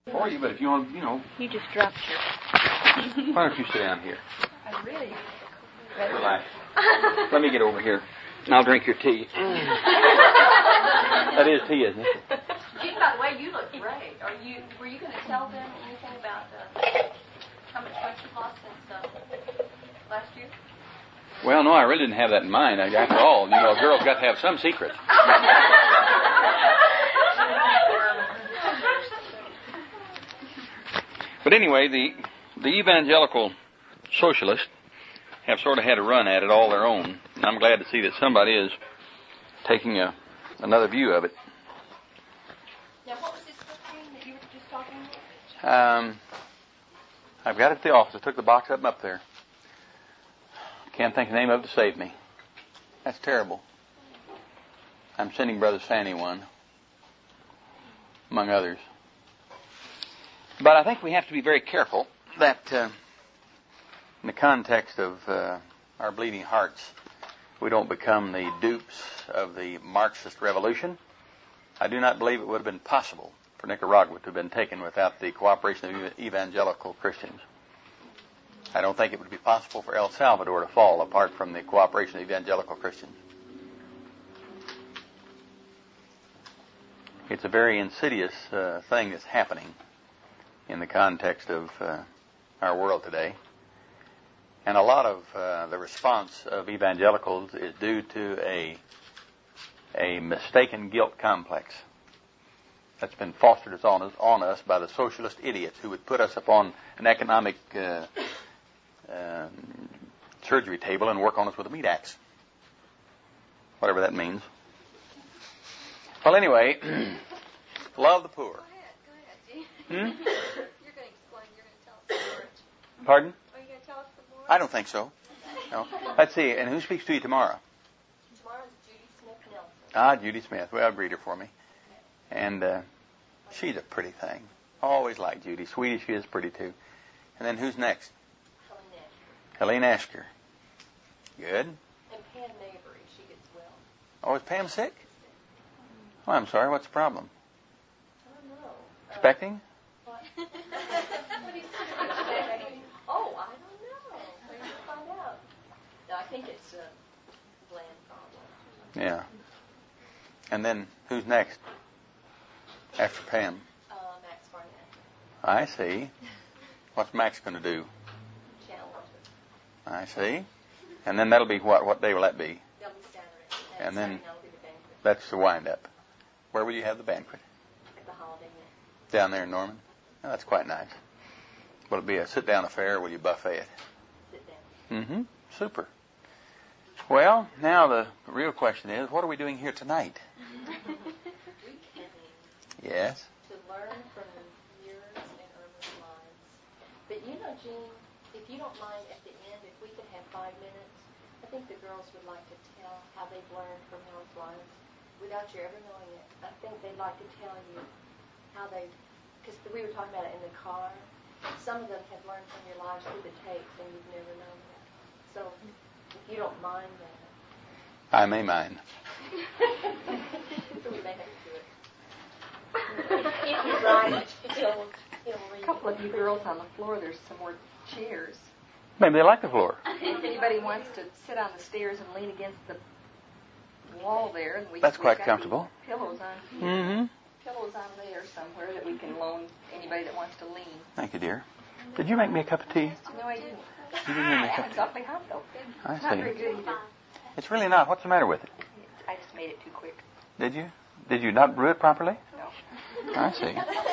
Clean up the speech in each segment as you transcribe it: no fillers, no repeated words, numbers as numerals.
For you, but if you want, You just dropped your... why don't you sit down here? I'm really... Relax. Let me get over here, and I'll drink your tea. That is tea, isn't it? Gene, by the way, you look great. Were you going to tell them anything about how much weight you lost since last year? Well, no, I really didn't have that in mind. After all, a girl's got to have some secret. But anyway, the evangelical socialists have sort of had a run at it all their own. And I'm glad to see that somebody is taking another view of it. Now, what was this book that you were just talking about? I've got it at the office. I took the box up there. Can't think of the name of it to save me. That's terrible. I'm sending Brother Sanny one, among others. But I think we have to be very careful that in the context of our bleeding hearts, we don't become the dupes of the Marxist revolution. I do not believe it would have been possible for Nicaragua to have been taken without the cooperation of evangelical Christians. I don't think it would be possible for El Salvador to fall apart from the cooperation of evangelical Christians. It's a very insidious thing that's happening in the context of our world today. And a lot of the response of evangelicals is due to a mistaken guilt complex that's been fostered on us by the socialist idiots who would put us upon an economic surgery table and work on us with a meat axe. Whatever that means. Well, anyway, love the poor. Go ahead, Gene. Hmm? You're going to explain. You're going to tell us some more. Pardon? Are you going to tell us some more? I don't think so. No. Let's see. And who speaks to you tomorrow? Tomorrow's Judy Smith Nelson. Ah, Judy Smith. Well, greet her for me. And she's a pretty thing. Always liked Judy. Sweet as she is, pretty too. And then who's next? Helene Ashker. Good. And Pam Mabry. She gets well. Oh, is Pam sick? Oh, I'm sorry. What's the problem? I don't know. Expecting? What? What do you say? Oh, I don't know. We're going to find out. No, I think it's a gland problem. Yeah. And then who's next? After Pam? Max Barnett. I see. What's Max going to do? Challenge. I see. And then that'll be what? What day will that be? That'll be Saturday. And then Saturday, that'll be the banquet. that's the wind-up. Where will you have the banquet? At the Holiday Inn. Down there in Norman? Oh, that's quite nice. Will it be a sit-down affair or will you buffet it? Sit down. Mm-hmm. Super. Well, now the real question is, what are we doing here tonight? We came Yes? to learn from yours and Irma's lives. But Gene, if you don't mind, at the end, if we could have 5 minutes, I think the girls would like to tell how they've learned from Hill's lives without you ever knowing it. I think they'd like to tell you how they, because we were talking about it in the car. Some of them have learned from your lives through the tapes, and you've never known that. So, if you don't mind that. I may mind. So we may have to do it. If you write, he'll read. A couple of you girls on the floor, there's some more chairs. Maybe they like the floor. If anybody wants to sit on the stairs and lean against the wall there, and That's we've quite got comfortable. Pillows on here. Mm-hmm. Pillows on there somewhere that we can loan anybody that wants to lean. Thank you, dear. Did you make me a cup of tea? No, I didn't. You didn't make me a cup of It's tea. awfully hot though. I It's not very see. good either. It's really not. What's the matter with it? I just made it too quick. Did you? Did you not brew it properly? No. I see.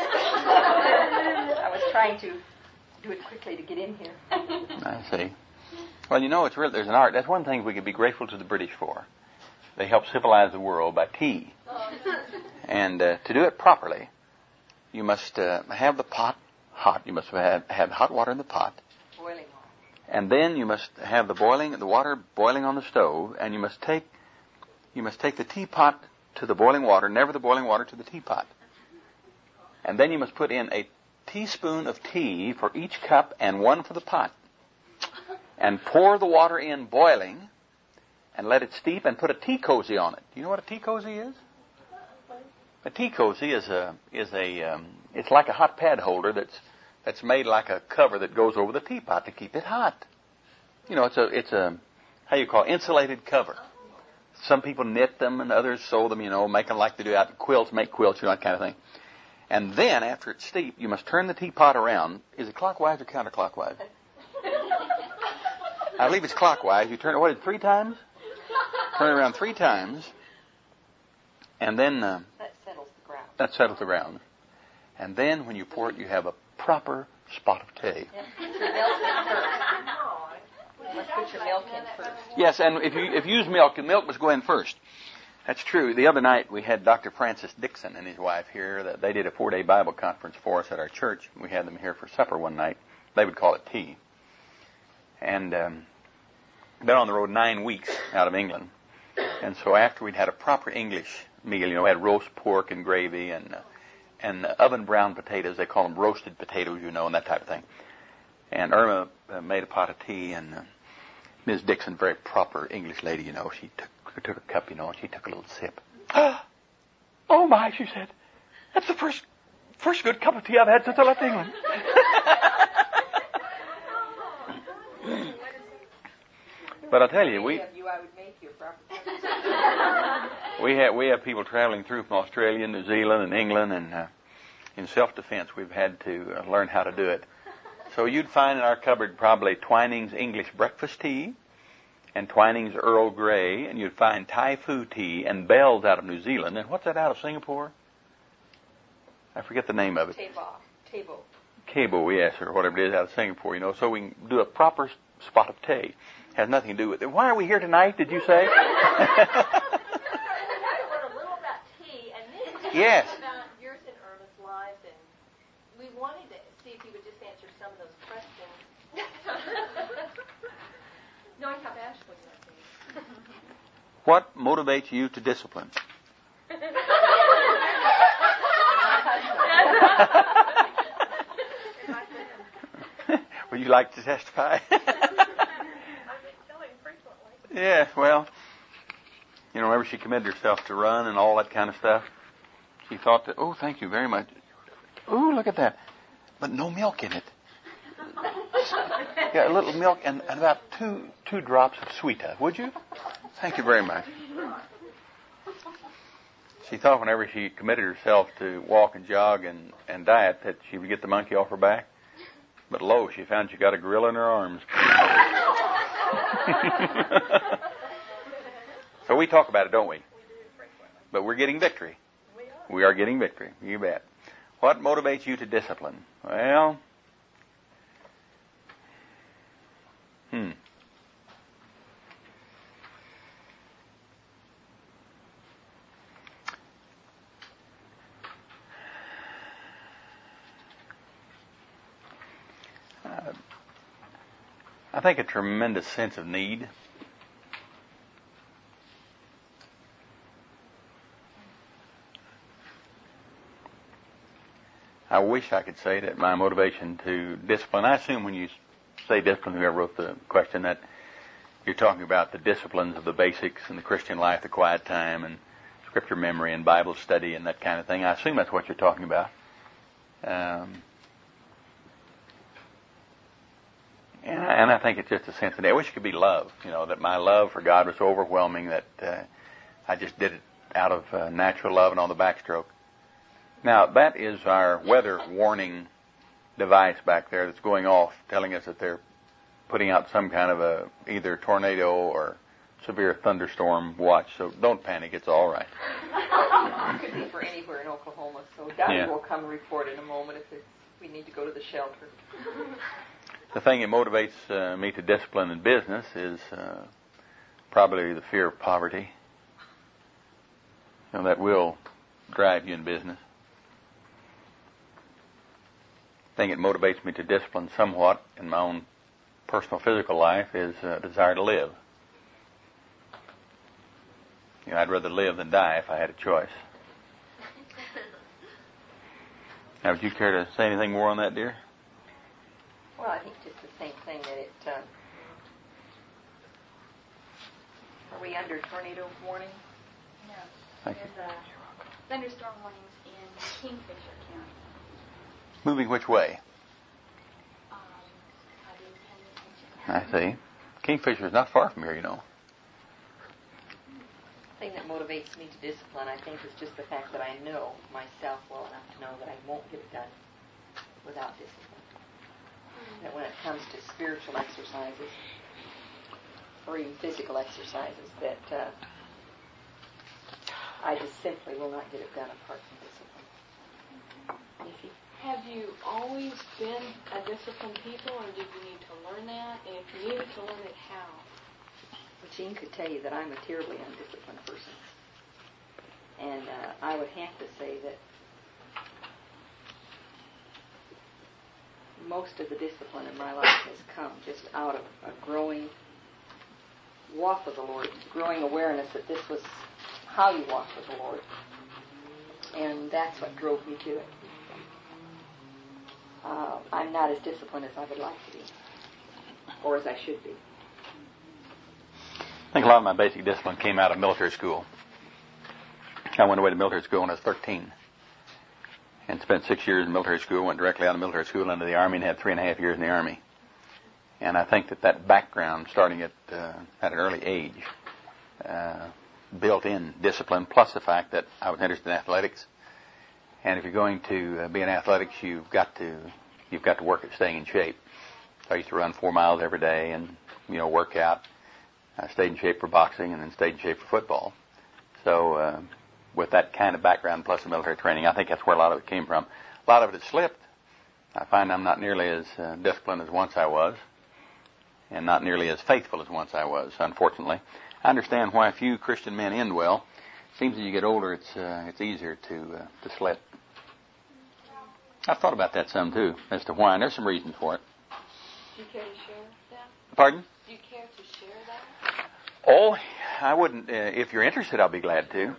I was trying to do it quickly to get in here. I see. Well, it's really, there's an art. That's one thing we could be grateful to the British for. They helped civilize the world by tea. And to do it properly, you must have the pot hot. You must have hot water in the pot. Boiling water. And then you must have the water boiling on the stove, and you must take the teapot to the boiling water, never the boiling water to the teapot. And then you must put in a teaspoon of tea for each cup and one for the pot. And pour the water in boiling and let it steep and put a tea cozy on it. Do you know what a tea cozy is? A tea cozy is it's like a hot pad holder that's made like a cover that goes over the teapot to keep it hot. You know, it's a how you call it, insulated cover. Some people knit them and others sew them, you know, make them like they do out in quilts, make quilts, you know, that kind of thing. And then, after it's steeped, you must turn the teapot around. Is it clockwise or counterclockwise? I believe it's clockwise. You turn it, 3 times? Turn it around 3 times. And then... that settles the ground. That settles the ground. And then, when you pour it, you have a proper spot of tea. Yep. You must put your milk in first. Yes, and if you use milk, the milk must go in first. That's true. The other night we had Dr. Francis Dixon and his wife here. They did a 4-day Bible conference for us at our church. We had them here for supper one night. They would call it tea. And been on the road 9 weeks out of England. And so after we'd had a proper English meal, you know, we had roast pork and gravy and oven brown potatoes. They call them roasted potatoes, you know, and that type of thing. And Irma made a pot of tea, and Ms. Dixon, very proper English lady, you know, she took a cup, you know, and she took a little sip. Oh my, she said, that's the first good cup of tea I've had since I left England. But I'll tell you, we have people traveling through from Australia, New Zealand, and England, and in self-defense we've had to learn how to do it. So you'd find in our cupboard probably Twining's English breakfast tea and Twining's Earl Grey, and you'd find Thai Fu tea and Bell's out of New Zealand. And what's that out of Singapore? I forget the name of it. Cabo, yes, or whatever it is out of Singapore, you know, so we can do a proper spot of tea. Has nothing to do with it. Why are we here tonight, did you say? Yes. About yours and Irma's lives, and we wanted to see if you would just answer some of those questions. Knowing how bashful you are. What motivates you to discipline? Would you like to testify? Yes, well, you know, whenever she committed herself to run and all that kind of stuff, she thought that, oh, thank you very much. Oh, look at that. But no milk in it. Yeah, a little milk and about two drops of sweeter, would you? Thank you very much. She thought whenever she committed herself to walk and jog and diet that she would get the monkey off her back. But lo, she found she got a gorilla in her arms. So we talk about it, don't we? But we're getting victory. We are getting victory. You bet. What motivates you to discipline? Well, I think a tremendous sense of need. I wish I could say that my motivation to discipline, I assume when you say discipline, whoever wrote the question, that you're talking about the disciplines of the basics in the Christian life, the quiet time and scripture memory and Bible study and that kind of thing. I assume that's what you're talking about. And I think it's just a sense of, I wish it could be love, you know, that my love for God was so overwhelming that I just did it out of natural love and on the backstroke. Now, that is our weather warning device back there that's going off, telling us that they're putting out some kind of a either tornado or severe thunderstorm watch. So don't panic, it's all right. It could be for anywhere in Oklahoma, so Donnie will come report in a moment if we need to go to the shelter. The thing that motivates me to discipline in business is probably the fear of poverty. You know, that will drive you in business. The thing that motivates me to discipline somewhat in my own personal physical life is a desire to live. You know, I'd rather live than die if I had a choice. Now, would you care to say anything more on that, dear? Well, I think just the same thing that it... are we under tornado warning? No. Thank you. There's thunderstorm warnings in Kingfisher County. Moving which way? I didn't pay attention. I see. Kingfisher is not far from here, you know. The thing that motivates me to discipline, I think, is just the fact that I know myself well enough to know that I won't get it done without discipline. That when it comes to spiritual exercises, or even physical exercises, that I just simply will not get it done apart from discipline. Nikki? Have you always been a disciplined people, or did you need to learn that? And if you needed to learn it, how? Well, Jean could tell you that I'm a terribly undisciplined person. And I would have to say that most of the discipline in my life has come just out of a growing walk with the Lord, growing awareness that this was how you walk with the Lord. And that's what drove me to it. I'm not as disciplined as I would like to be, or as I should be. I think a lot of my basic discipline came out of military school. I went away to military school when I was 13 and spent 6 years in military school, went directly out of military school into the Army and had 3.5 years in the Army. And I think that background, starting at an early age, built in discipline, plus the fact that I was interested in athletics. And if you're going to be in athletics, you've got to work at staying in shape. So I used to run 4 miles every day and, work out. I stayed in shape for boxing and then stayed in shape for football. So with that kind of background plus the military training, I think that's where a lot of it came from. A lot of it has slipped. I find I'm not nearly as disciplined as once I was, and not nearly as faithful as once I was, unfortunately. I understand why few Christian men end well. It seems as you get older, it's easier to slip. I've thought about that some, too, as to why, and there's some reasons for it. Do you care to share that? Pardon? Do you care to share that? Oh, I wouldn't. If you're interested, I'll be glad to.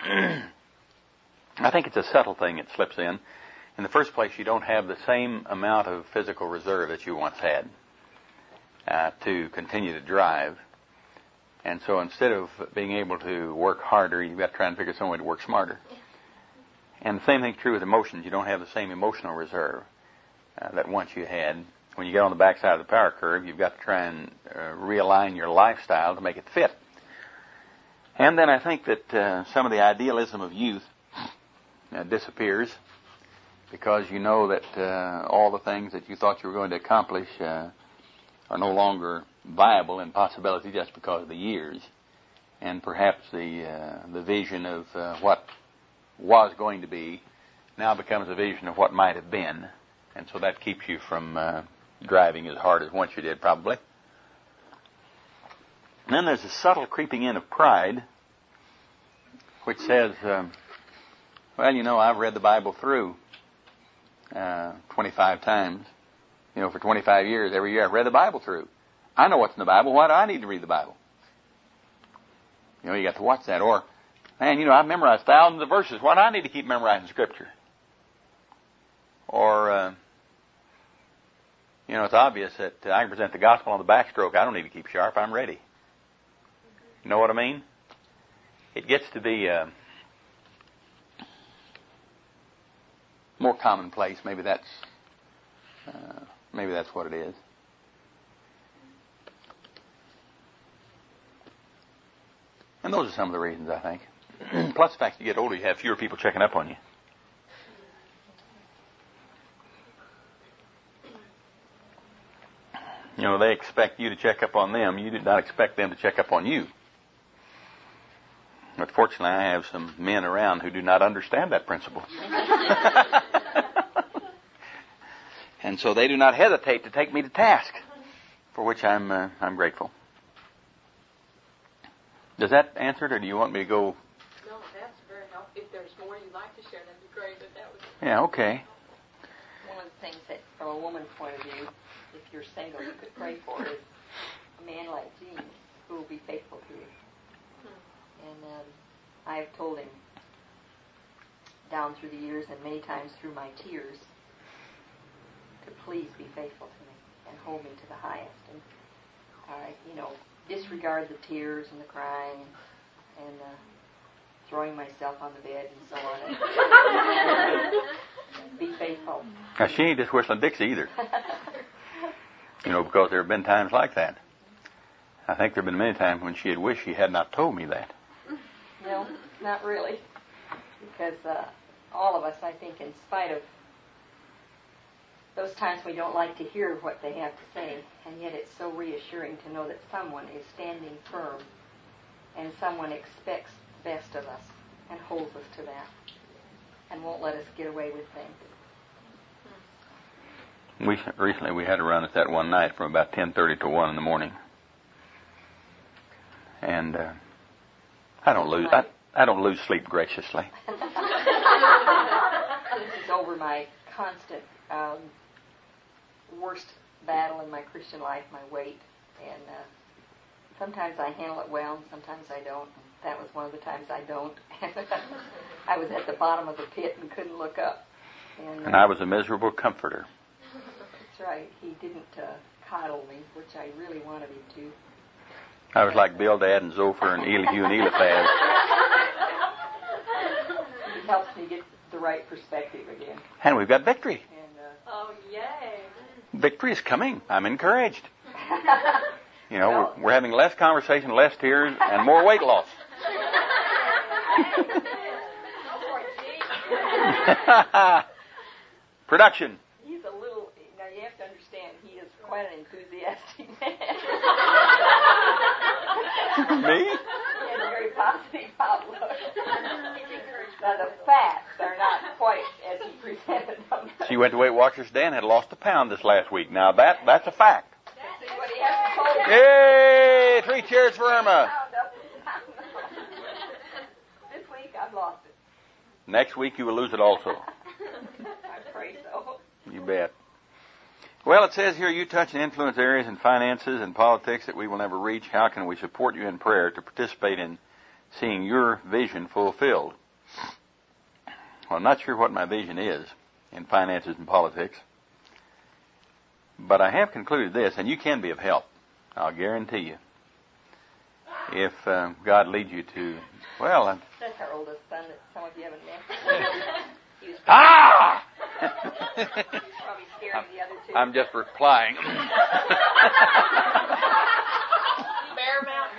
I think it's a subtle thing that slips in. In the first place, you don't have the same amount of physical reserve that you once had to continue to drive. And so instead of being able to work harder, you've got to try and figure some way to work smarter. And the same thing's true with emotions. You don't have the same emotional reserve that once you had. When you get on the backside of the power curve, you've got to try and realign your lifestyle to make it fit. And then I think that some of the idealism of youth disappears because you know that all the things that you thought you were going to accomplish are no longer viable in possibility just because of the years. And perhaps the vision of what was going to be now becomes a vision of what might have been. And so that keeps you from driving as hard as once you did, probably. And then there's a subtle creeping in of pride, which says, well, I've read the Bible through 25 times. For 25 years, every year I've read the Bible through. I know what's in the Bible. Why do I need to read the Bible? You got to watch that. Or, man, I've memorized thousands of verses. Why do I need to keep memorizing Scripture? Or, it's obvious that I can present the gospel on the backstroke. I don't need to keep sharp. I'm ready. You know what I mean? It gets to be more commonplace. Maybe that's what it is. And those are some of the reasons, I think. Plus the fact you get older, you have fewer people checking up on you. They expect you to check up on them. You do not expect them to check up on you. But fortunately, I have some men around who do not understand that principle. And so they do not hesitate to take me to task, for which I'm grateful. Does that answer it, or do you want me to go? No, that's very helpful. If there's more you'd like to share, that'd be great. But that was. Yeah, okay. One of the things that, from a woman's point of view, if you're single, you could pray for is a man like Gene who will be faithful to you. And I've told him down through the years and many times through my tears to please be faithful to me and hold me to the highest. And disregard the tears and the crying and throwing myself on the bed and so on. Be faithful. Now, she ain't just whistling Dixie either. Because there have been times like that. I think there have been many times when she had wished she had not told me that. No, not really. Because all of us, I think, in spite of those times we don't like to hear what they have to say, and yet it's so reassuring to know that someone is standing firm and someone expects the best of us and holds us to that and won't let us get away with things. Recently we had a run at that one night from about 10:30 to 1 in the morning. And I don't lose sleep graciously. This is over my constant worst battle in my Christian life, my weight. And sometimes I handle it well, and sometimes I don't. That was one of the times I don't. I was at the bottom of the pit and couldn't look up. And I was a miserable comforter. That's right. He didn't coddle me, which I really wanted him to. I was like Bildad and Zophar and Elihu and Eliphaz. It helps me get the right perspective again. And we've got victory. And, oh, yay. Victory is coming. I'm encouraged. We're having less conversation, less tears, and more weight loss. Production. He's a little, now you have to understand, he is quite an enthusiastic man. Me? He has a very positive outlook. Now the facts are not quite as he presented them. She went to Weight Watchers today and had lost a pound this last week. Now that's a fact. See what he has to hold. Yay! 3 cheers for Irma. This week I've lost it. Next week you will lose it also. I pray so. You bet. Well, it says here, you touch and influence areas in finances and politics that we will never reach. How can we support you in prayer to participate in seeing your vision fulfilled? Well, I'm not sure what my vision is in finances and politics, but I have concluded this, and you can be of help, I'll guarantee you. If God leads you to, well... That's our oldest son that some of you haven't met. Ah! Probably scared of the other two. I'm just replying. Bear Mountain.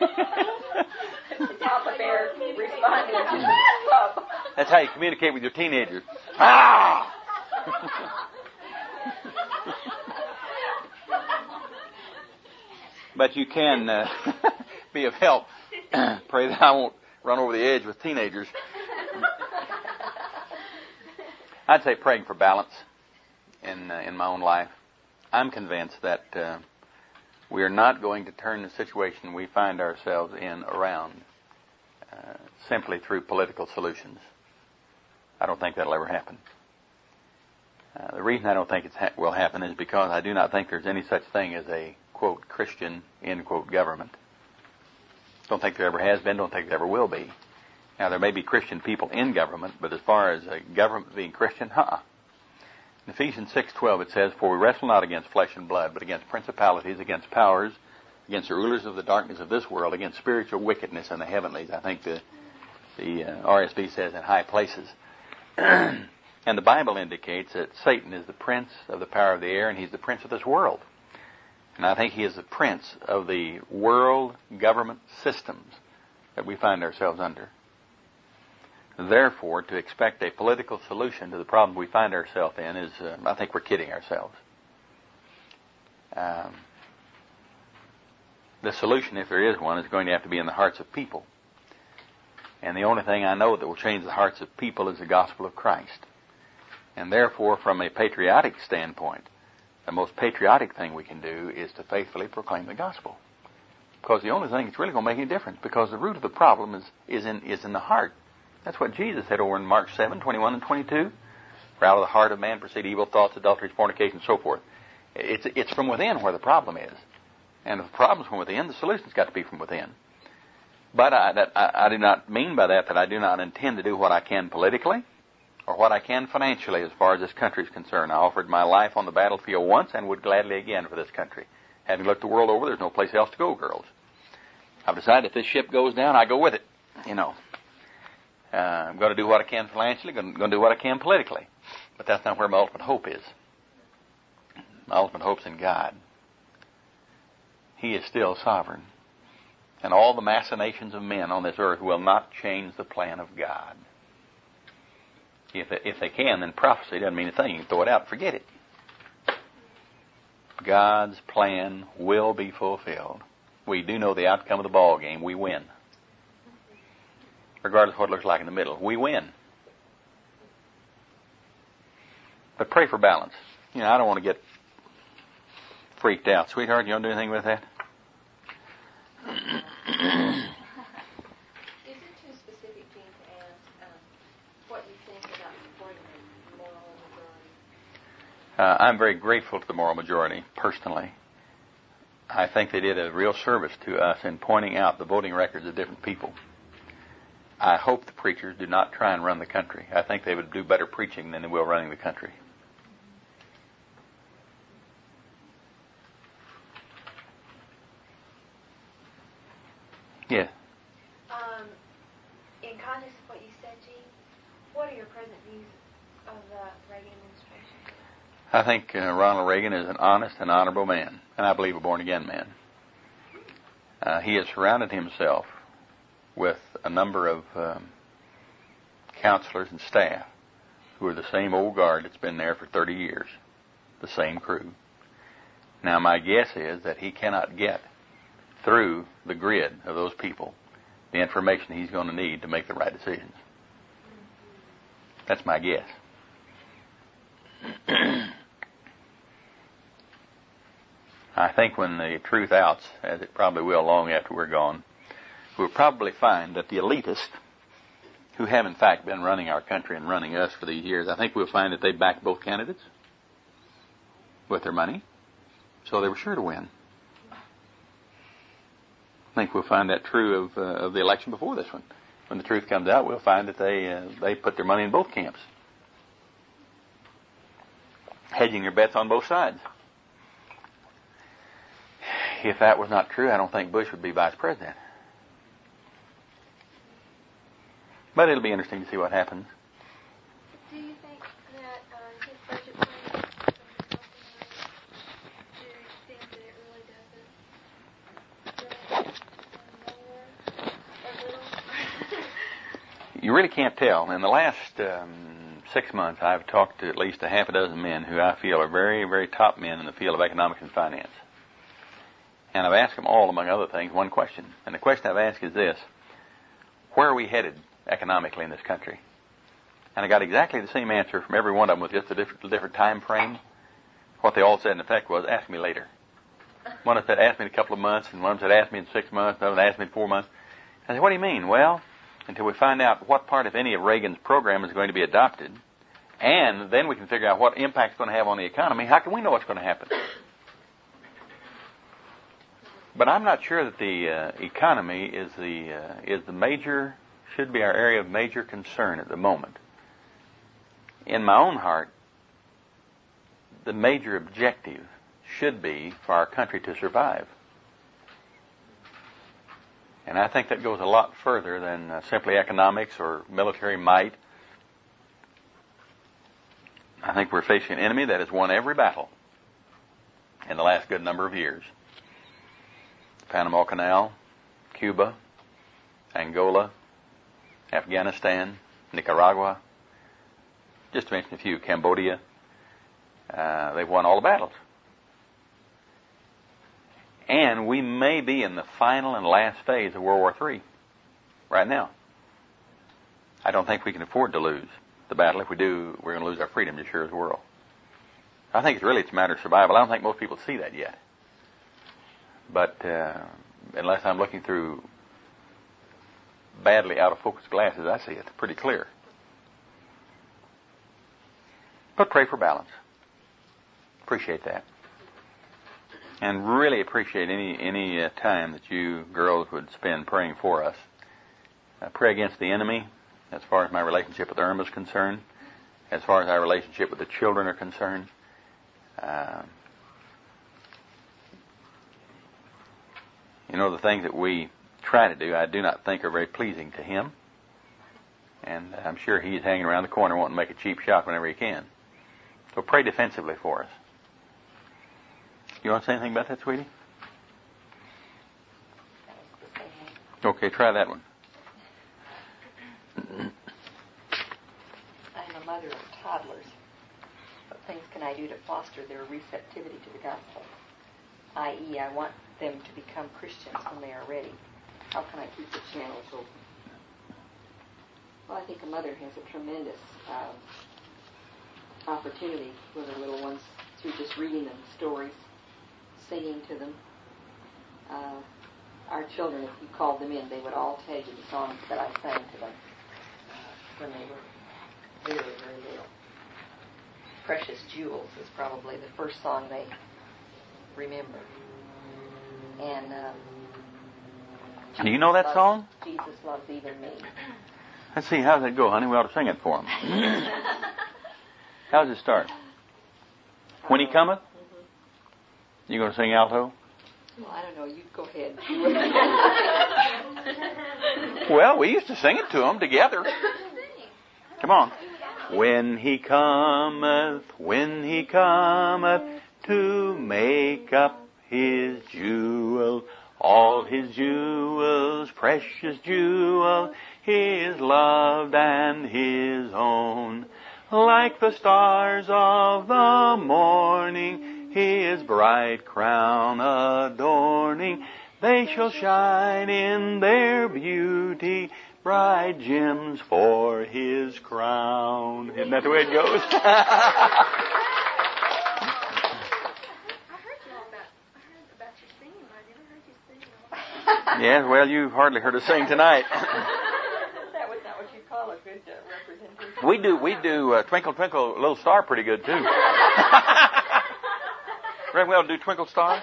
Papa Bear responding to the club. That's how you communicate with your teenagers. Ah! But you can be of help. Pray that I won't run over the edge with teenagers. I'd say praying for balance in my own life. I'm convinced that we are not going to turn the situation we find ourselves in around simply through political solutions. I don't think that'll ever happen. The reason I don't think it will happen is because I do not think there's any such thing as a, quote, Christian, end quote, government. Don't think there ever has been, don't think there ever will be. Now, there may be Christian people in government, but as far as a government being Christian, In Ephesians 6:12 it says, "For we wrestle not against flesh and blood, but against principalities, against powers, against the rulers of the darkness of this world, against spiritual wickedness in the heavenlies." I think the RSV says in high places. And the Bible indicates that Satan is the prince of the power of the air, and he's the prince of this world. And I think he is the prince of the world government systems that we find ourselves under. Therefore, to expect a political solution to the problem we find ourselves in is, I think we're kidding ourselves. The solution, if there is one, is going to have to be in the hearts of people. And the only thing I know that will change the hearts of people is the gospel of Christ. And therefore, from a patriotic standpoint, the most patriotic thing we can do is to faithfully proclaim the gospel. Because the only thing that's really going to make any difference, because the root of the problem is in the heart. That's what Jesus said over in Mark 7:21 and 22. For out of the heart of man proceed evil thoughts, adulteries, fornication, and so forth. It's from within where the problem is. And if the problem's from within, the solution's got to be from within. But I do not mean by that I do not intend to do what I can politically or what I can financially as far as this country is concerned. I offered my life on the battlefield once and would gladly again for this country. Having looked the world over, there's no place else to go, girls. I've decided if this ship goes down, I go with it, I'm going to do what I can financially, going to do what I can politically. But that's not where my ultimate hope is. My ultimate hope's in God. He is still sovereign. And all the machinations of men on this earth will not change the plan of God. If they can, then prophecy doesn't mean a thing. You can throw it out and forget it. God's plan will be fulfilled. We do know the outcome of the ball game. We win. Regardless of what it looks like in the middle. We win. But pray for balance. You know, I don't want to get freaked out. Sweetheart, you want to do anything with that? Is it too specific, Gene, to ask what you think about supporting the moral majority? I'm very grateful to the moral majority, personally. I think they did a real service to us in pointing out the voting records of different people. I hope the preachers do not try and run the country. I think they would do better preaching than they will running the country. Yeah. In context of what you said, Gene, what are your present views of the Reagan administration? I think Ronald Reagan is an honest and honorable man, and I believe a born-again man. He has surrounded himself with a number of counselors and staff who are the same old guard that's been there for 30 years, the same crew. Now, my guess is that he cannot get through the grid of those people the information he's going to need to make the right decisions. That's my guess. I think when the truth outs, as it probably will long after we're gone, we'll probably find that the elitists, who have in fact been running our country and running us for these years, I think we'll find that they backed both candidates with their money, so they were sure to win. I think we'll find that true of the election before this one. When the truth comes out, we'll find that they put their money in both camps, hedging their bets on both sides. If that was not true, I don't think Bush would be vice president. But it'll be interesting to see what happens. Do you think that his budget plan is going to help do you think that it really doesn't lower a little? You really can't tell. In the last 6 months, I've talked to at least a half a dozen men who I feel are very, very top men in the field of economics and finance. And I've asked them all, among other things, one question. And the question I've asked is this: where are we headed economically in this country? And I got exactly the same answer from every one of them with just a different time frame. What they all said, in effect, was, ask me later. One of them said, ask me in a couple of months, and one of them said, ask me in 6 months, another one asked me in 4 months. I said, what do you mean? Well, until we find out what part, if any, of Reagan's program is going to be adopted, and then we can figure out what impact it's going to have on the economy, how can we know what's going to happen? But I'm not sure that the economy is the major, should be our area of major concern at the moment. In my own heart, the major objective should be for our country to survive. And I think that goes a lot further than simply economics or military might. I think we're facing an enemy that has won every battle in the last good number of years. Panama Canal, Cuba, Angola, Afghanistan, Nicaragua, just to mention a few, Cambodia. They've won all the battles. And we may be in the final and last phase of World War III right now. I don't think we can afford to lose the battle. If we do, we're going to lose our freedom just sure as the world. I think it's a matter of survival. I don't think most people see that yet. But unless I'm looking through badly out of focus glasses, I see it pretty clear. But pray for balance. Appreciate that. And really appreciate any time that you girls would spend praying for us. Pray against the enemy as far as my relationship with Irma is concerned, as far as our relationship with the children are concerned. The things that we try to do, I do not think are very pleasing to him. And I'm sure he's hanging around the corner wanting to make a cheap shot whenever he can. So pray defensively for us. You want to say anything about that, sweetie? Okay, try that one. I'm a mother of toddlers. What things can I do to foster their receptivity to the gospel? I.e., I want them to become Christians when they are ready. How can I keep the channels open? Well, I think a mother has a tremendous opportunity with her little ones through just reading them stories, singing to them. Our children, if you called them in, they would all tell you the songs that I sang to them when they were very, very little. Precious Jewels is probably the first song they remember. And do you know that song? Jesus Loves Even Me. Let's see, how does it go, honey? We ought to sing it for him. How does it start? When he cometh? You going to sing alto? Well, I don't know. You go ahead. Well, we used to sing it to him together. Come on. When he cometh to make up his jewels, all his jewels, precious jewels, his loved and his own. Like the stars of the morning, his bright crown adorning, they shall shine in their beauty, bright gems for his crown. Isn't that the way it goes? I heard about your singing, but I never heard you sing. Yes, well, you've hardly heard us sing tonight. That was not what you call a good representation. We do Twinkle Twinkle Little Star pretty good too. Reckon we ought to do Twinkle Star.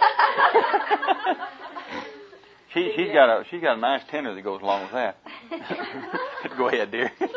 She's got a nice tenor that goes along with that. Go ahead, dear. I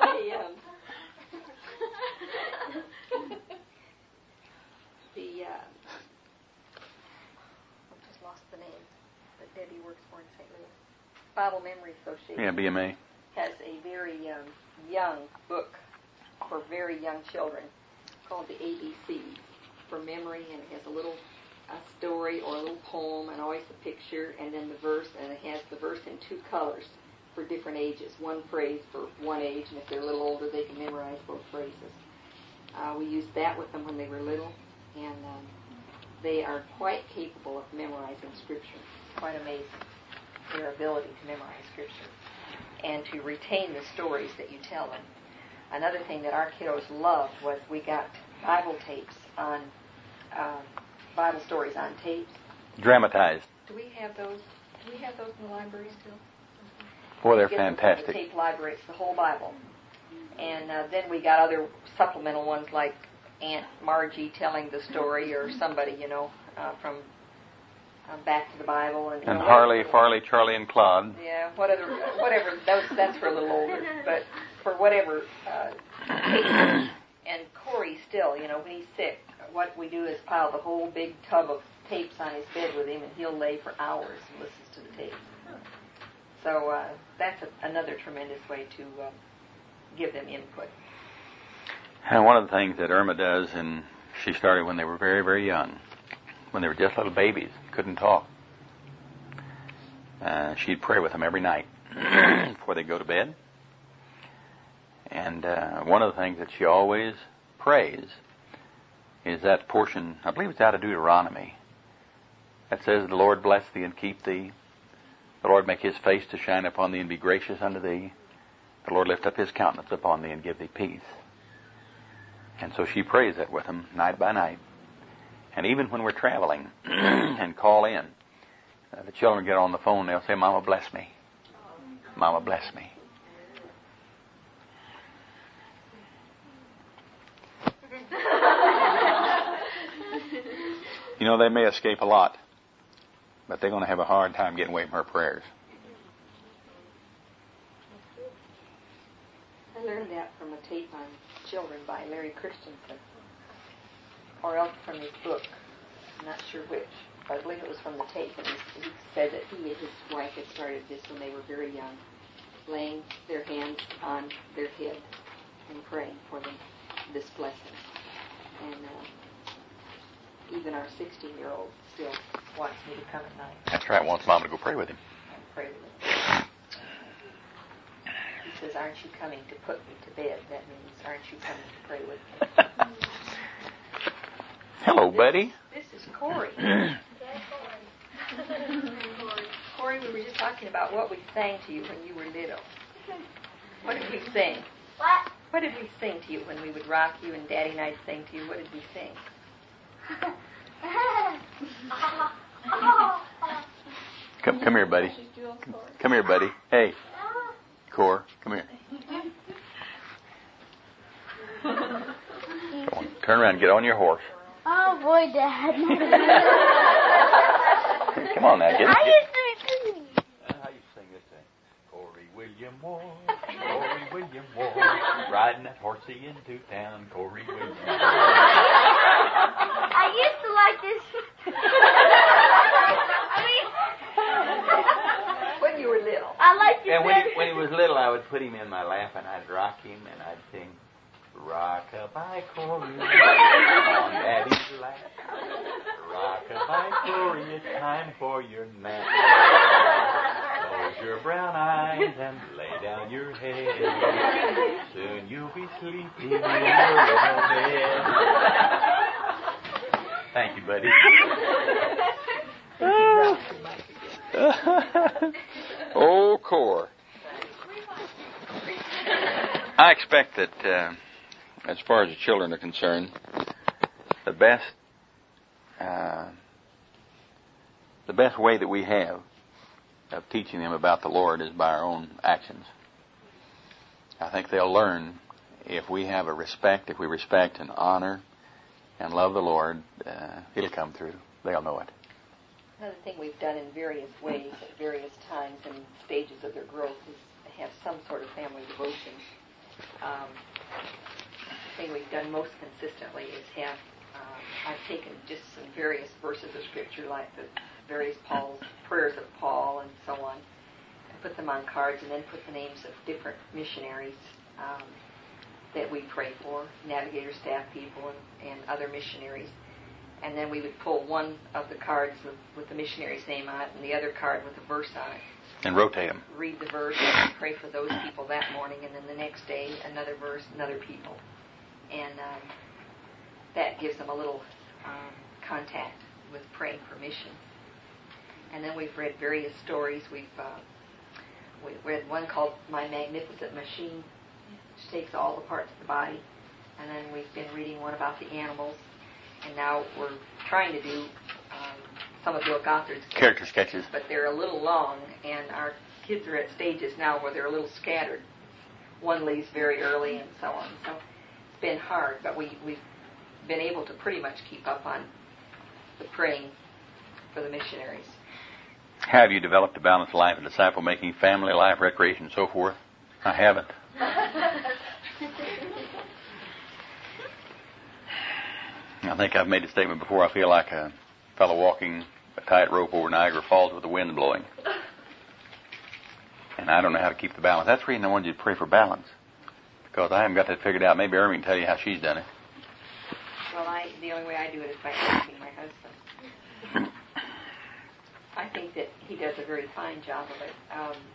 just lost the name that Debbie works for in St. Louis. Bible Memory Association. Yeah, BMA. Has a very young book for very young children called the ABCs for memory, and it has a little story or a little poem and always a picture and then the verse, and it has the verse in two colors for different ages, one phrase for one age, and if they're a little older they can memorize both phrases. We used that with them when they were little, and they are quite capable of memorizing Scripture. It's quite amazing, their ability to memorize Scripture and to retain the stories that you tell them. Another thing that our kiddos loved was we got Bible tapes on Bible stories on tapes. Dramatized. Do we have those? Do we have those in the library still? Boy, they're Get them from fantastic. the tape library. It's the whole Bible. And then we got other supplemental ones like Aunt Margie telling the story, or somebody, from Back to the Bible. And Harley, Farley, Charlie, and Claude. Yeah, whatever. That's for a little older. But for whatever. And Corey still, when he's sick, what we do is pile the whole big tub of tapes on his bed with him, and he'll lay for hours and listens to the tapes. So that's another tremendous way to give them input. And one of the things that Irma does, and she started when they were very, very young, when they were just little babies, couldn't talk. She'd pray with them every night before they go to bed. And one of the things that she always prays is that portion, I believe it's out of Deuteronomy, that says, "The Lord bless thee and keep thee. The Lord make his face to shine upon thee and be gracious unto thee. The Lord lift up his countenance upon thee and give thee peace." And so she prays that with them night by night. And even when we're traveling and call in, the children get on the phone, they'll say, "Mama, bless me. Mama, bless me." They may escape a lot, but they're going to have a hard time getting away from her prayers. I learned that from a tape on children by Larry Christensen, or else from his book. I'm not sure which, but I believe it was from the tape. And he said that he and his wife had started this when they were very young. laying their hands on their head and praying for them this blessing. And even our 16-year-old still wants me to come at night That's right. Wants Mom to go pray with him. and pray with him. He says, "Aren't you coming to put me to bed?" That means, "Aren't you coming to pray with me?" Hello, buddy. This is Corey. Corey, we were just talking about what we sang to you when you were little. What did we sing? What did we sing to you when we would rock you and Daddy and I'd sing to you? What did we sing? Come here, buddy. Come here, buddy. Hey, Cor, come here. Come on, turn around and get on your horse. Oh boy, Dad. Come on now, get it. I used to How you sing this thing? Corey William Ward, Corey William Ward, riding that horsey into town, Corey William Ward. I used to like this. When you were little. I liked it And better. when he was little, I would put him in my lap and I'd rock him and I'd sing, "Rock-a-bye, Corey, on Daddy's lap. Rock-a-bye, Corey, it's time for your nap. Close your brown eyes and lay down your head. Soon you'll be sleeping in your little bed." Thank you, buddy. Oh, Cor. I expect that, as far as the children are concerned, the best way that we have of teaching them about the Lord is by our own actions. I think they'll learn if we have a respect, if we respect and honor and love the Lord, it'll come through. They'll know it. Another thing we've done in various ways at various times and stages of their growth is have some sort of family devotion. The thing we've done most consistently is have, I've taken just some various verses of Scripture, like the various prayers of Paul and so on, and put them on cards and then put the names of different missionaries that we pray for, navigator staff people and other missionaries. And then we would pull one of the cards with the missionary's name on it and the other card with a verse on it. And rotate them. Read the verse and pray for those people that morning, and then the next day another verse and other people. And that gives them a little contact with praying for mission. And then we've read various stories. We read one called My Magnificent Machine, which takes all the parts of the body. And then we've been reading one about the animals. And now we're trying to do some of Bill Gothard's Character sketches. but they're a little long, and our kids are at stages now where they're a little scattered. One leaves very early and so on. So it's been hard, but we've been able to pretty much keep up on the praying for the missionaries. Have you developed a balanced life, a disciple-making, family life, recreation, and so forth? I haven't. I think I've made a statement before. I feel like a fellow walking a tightrope over Niagara Falls with the wind blowing. And I don't know how to keep the balance. That's the reason I wanted you to pray for balance, because I haven't got that figured out. Maybe Irving can tell you how she's done it. Well, the only way I do it is by asking my husband. I think that he does a very fine job of it.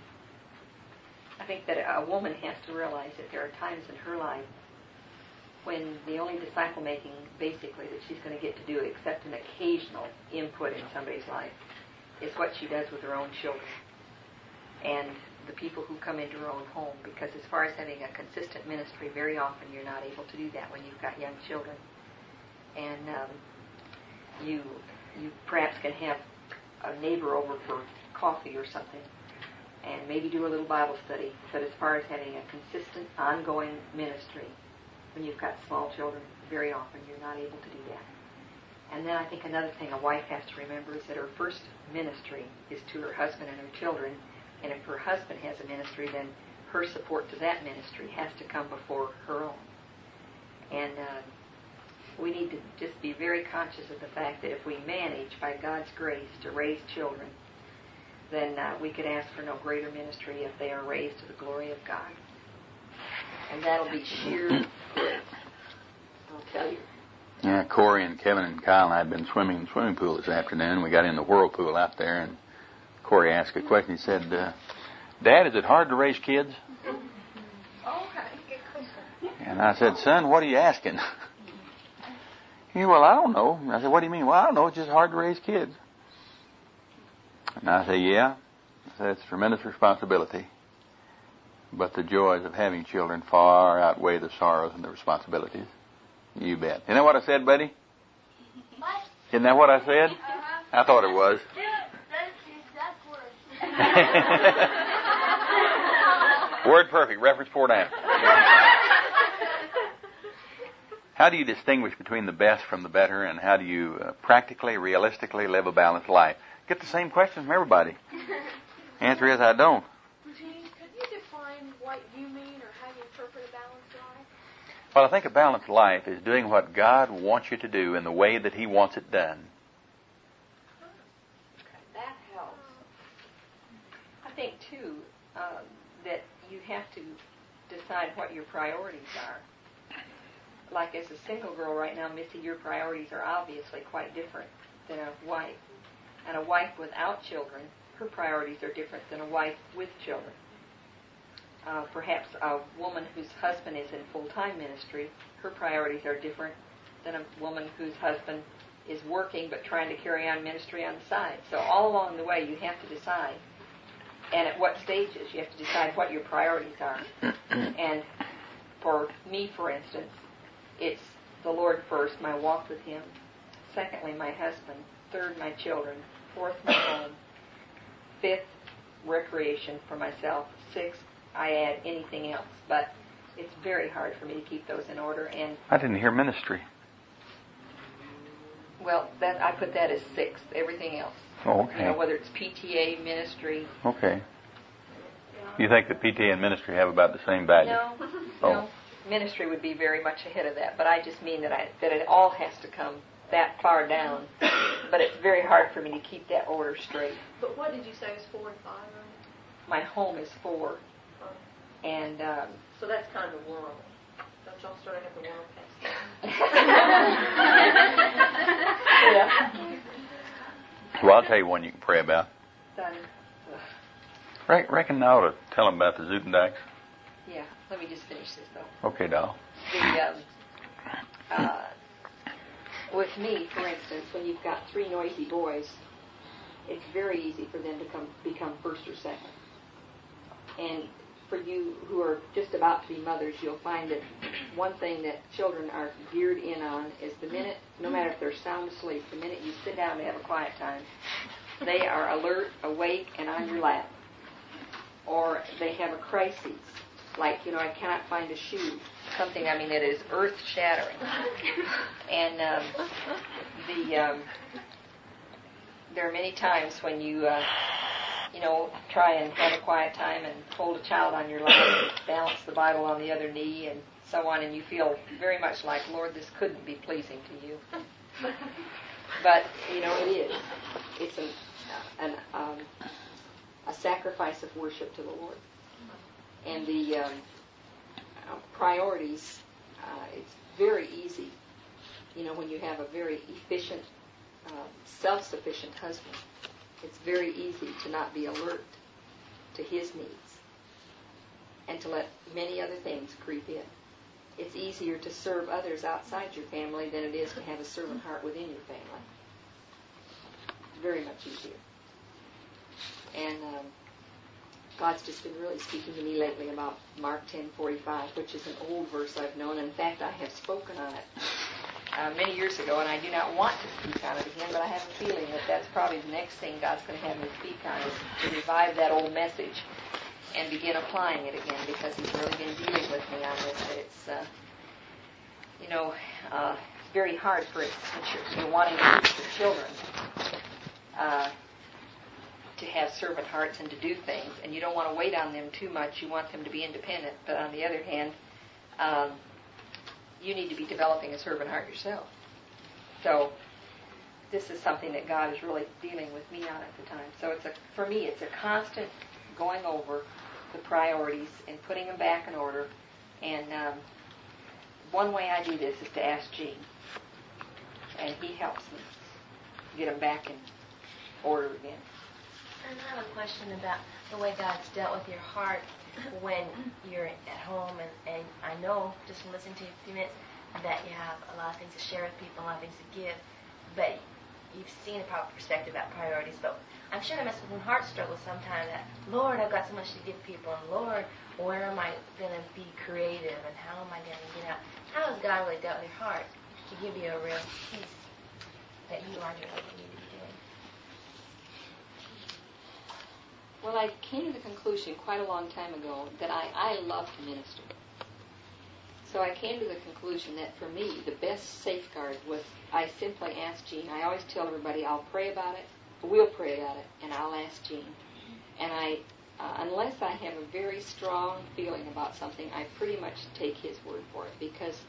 I think that a woman has to realize that there are times in her life when the only disciple-making, basically, that she's going to get to do, except an occasional input in somebody's life, is what she does with her own children and the people who come into her own home. Because as far as having a consistent ministry, very often you're not able to do that when you've got young children. And you perhaps can have a neighbor over for coffee or something and maybe do a little Bible study. But as far as having a consistent, ongoing ministry, when you've got small children, very often you're not able to do that. And then I think another thing a wife has to remember is that her first ministry is to her husband and her children. And if her husband has a ministry, then her support to that ministry has to come before her own. And we need to just be very conscious of the fact that if we manage, by God's grace, to raise children then we could ask for no greater ministry if they are raised to the glory of God. And that'll be sheer good. I'll tell you. Yeah, Corey and Kevin and Kyle and I had been swimming in the swimming pool this afternoon. We got in the whirlpool out there, and Corey asked a question. He said, Dad, is it hard to raise kids? And I said, son, what are you asking? He said, well, I don't know. I said, what do you mean? Well, I don't know. It's just hard to raise kids. And I said, yeah. I said, it's a tremendous responsibility. But the joys of having children far outweigh the sorrows and the responsibilities. You bet. Isn't that what I said, buddy? What? Isn't that what I said? I thought it was. Dude, that's the exact word. Word perfect. Reference 4 down. How do you distinguish between the best from the better, and how do you practically, realistically live a balanced life? Get the same question from everybody. Answer is, I don't. Gene, could you define what you mean or how you interpret a balanced life? Well, I think a balanced life is doing what God wants you to do in the way that He wants it done. That helps. I think, too, that you have to decide what your priorities are. Like as a single girl right now, Missy, your priorities are obviously quite different than a wife. And a wife without children, her priorities are different than a wife with children. Perhaps a woman whose husband is in full-time ministry, her priorities are different than a woman whose husband is working but trying to carry on ministry on the side. So all along the way you have to decide. And at what stages you have to decide what your priorities are. And for me, for instance, it's the Lord first, my walk with Him. Secondly, my husband. Third, my children. Fourth, my home. Fifth, recreation for myself. Sixth, I add anything else. But it's very hard for me to keep those in order. And I didn't hear ministry. well, that I put that as sixth. Everything else. Oh, okay. You know, whether it's PTA, ministry. Okay. You think that PTA and ministry have about the same value? No, Oh. no. Ministry would be very much ahead of that. But I just mean that it all has to come that far down. But it's very hard for me to keep that order straight. But what did you say was 4 and 5, right? My home is 4. And So that's kind of the world. Don't y'all start to have the world passed down? yeah. Well, I'll tell you one you can pray about. Son, Reckon I ought to tell them about the Zutendikes. yeah. Let me just finish this though. Okay, doll. With me, for instance, when you've got 3 noisy boys, it's very easy for them to become first or second. And for you who are just about to be mothers, you'll find that one thing that children are geared in on is the minute, no matter if they're sound asleep, the minute you sit down to have a quiet time, they are alert, awake, and on your lap. Or they have a crisis, like, I cannot find a shoe. Something, that is earth-shattering. And there are many times when you, try and have a quiet time and hold a child on your lap and balance the Bible on the other knee and so on, and you feel very much like, Lord, this couldn't be pleasing to you. But, it is. It's a sacrifice of worship to the Lord. And the priorities, it's very easy, when you have a very efficient, self-sufficient husband, it's very easy to not be alert to his needs and to let many other things creep in. It's easier to serve others outside your family than it is to have a servant heart within your family. Very much easier. And God's just been really speaking to me lately about Mark 10:45, which is an old verse I've known. In fact, I have spoken on it many years ago, and I do not want to speak on it again, but I have a feeling that that's probably the next thing God's going to have me speak on, is to revive that old message and begin applying it again, because He's really been dealing with me on this. That it's, it's very hard for it, since you're wanting to teach the children to have servant hearts and to do things, and you don't want to wait on them too much. You want them to be independent, but on the other hand, you need to be developing a servant heart yourself. So this is something that God is really dealing with me on at the time. So for me, it's a constant going over the priorities and putting them back in order. And one way I do this is to ask Gene, and he helps me get them back in order again. And I have a question about the way God's dealt with your heart when you're at home, and I know, just from listening to you a few minutes, that you have a lot of things to share with people, a lot of things to give, but you've seen a proper perspective about priorities. But I'm sure there must have been heart struggles sometimes that, Lord, I've got so much to give people, and Lord, where am I going to be creative, and how am I going to get out? How has God really dealt with your heart to give you a real peace that you are doing what you need to be doing? Well, I came to the conclusion quite a long time ago that I love to minister. So I came to the conclusion that for me, the best safeguard was I simply asked Gene. I always tell everybody I'll pray about it, we'll pray about it, and I'll ask Gene. And unless I have a very strong feeling about something, I pretty much take his word for it. Because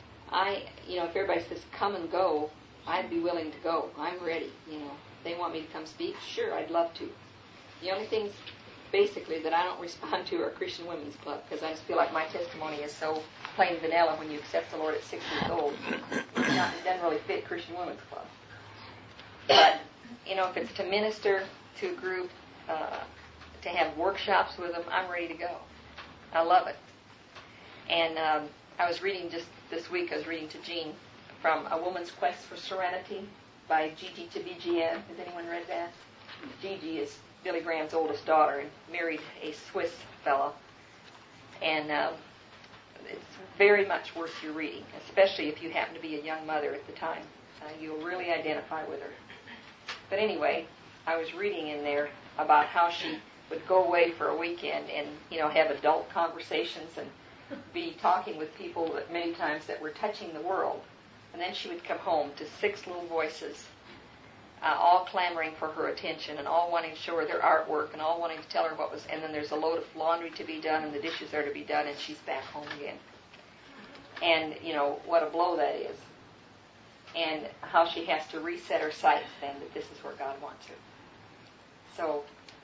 if everybody says come and go, I'd be willing to go. I'm ready. If they want me to come speak, sure, I'd love to. The only things, basically, that I don't respond to are Christian Women's Club, because I just feel like my testimony is so plain vanilla when you accept the Lord at 6 years old. It doesn't really fit Christian Women's Club. But, if it's to minister to a group, to have workshops with them, I'm ready to go. I love it. And I was reading just this week, I was reading to Jean from A Woman's Quest for Serenity by Gigi Tabigien. Has anyone read that? Gigi is Billy Graham's oldest daughter and married a Swiss fellow. And it's very much worth your reading, especially if you happen to be a young mother at the time. You'll really identify with her. But anyway, I was reading in there about how she would go away for a weekend and, have adult conversations and be talking with people that many times that were touching the world. And then she would come home to 6 little voices, all clamoring for her attention and all wanting to show her their artwork and all wanting to tell her what was, and then there's a load of laundry to be done and the dishes are to be done and she's back home again. And, what a blow that is. And how she has to reset her sights then that this is where God wants her. So,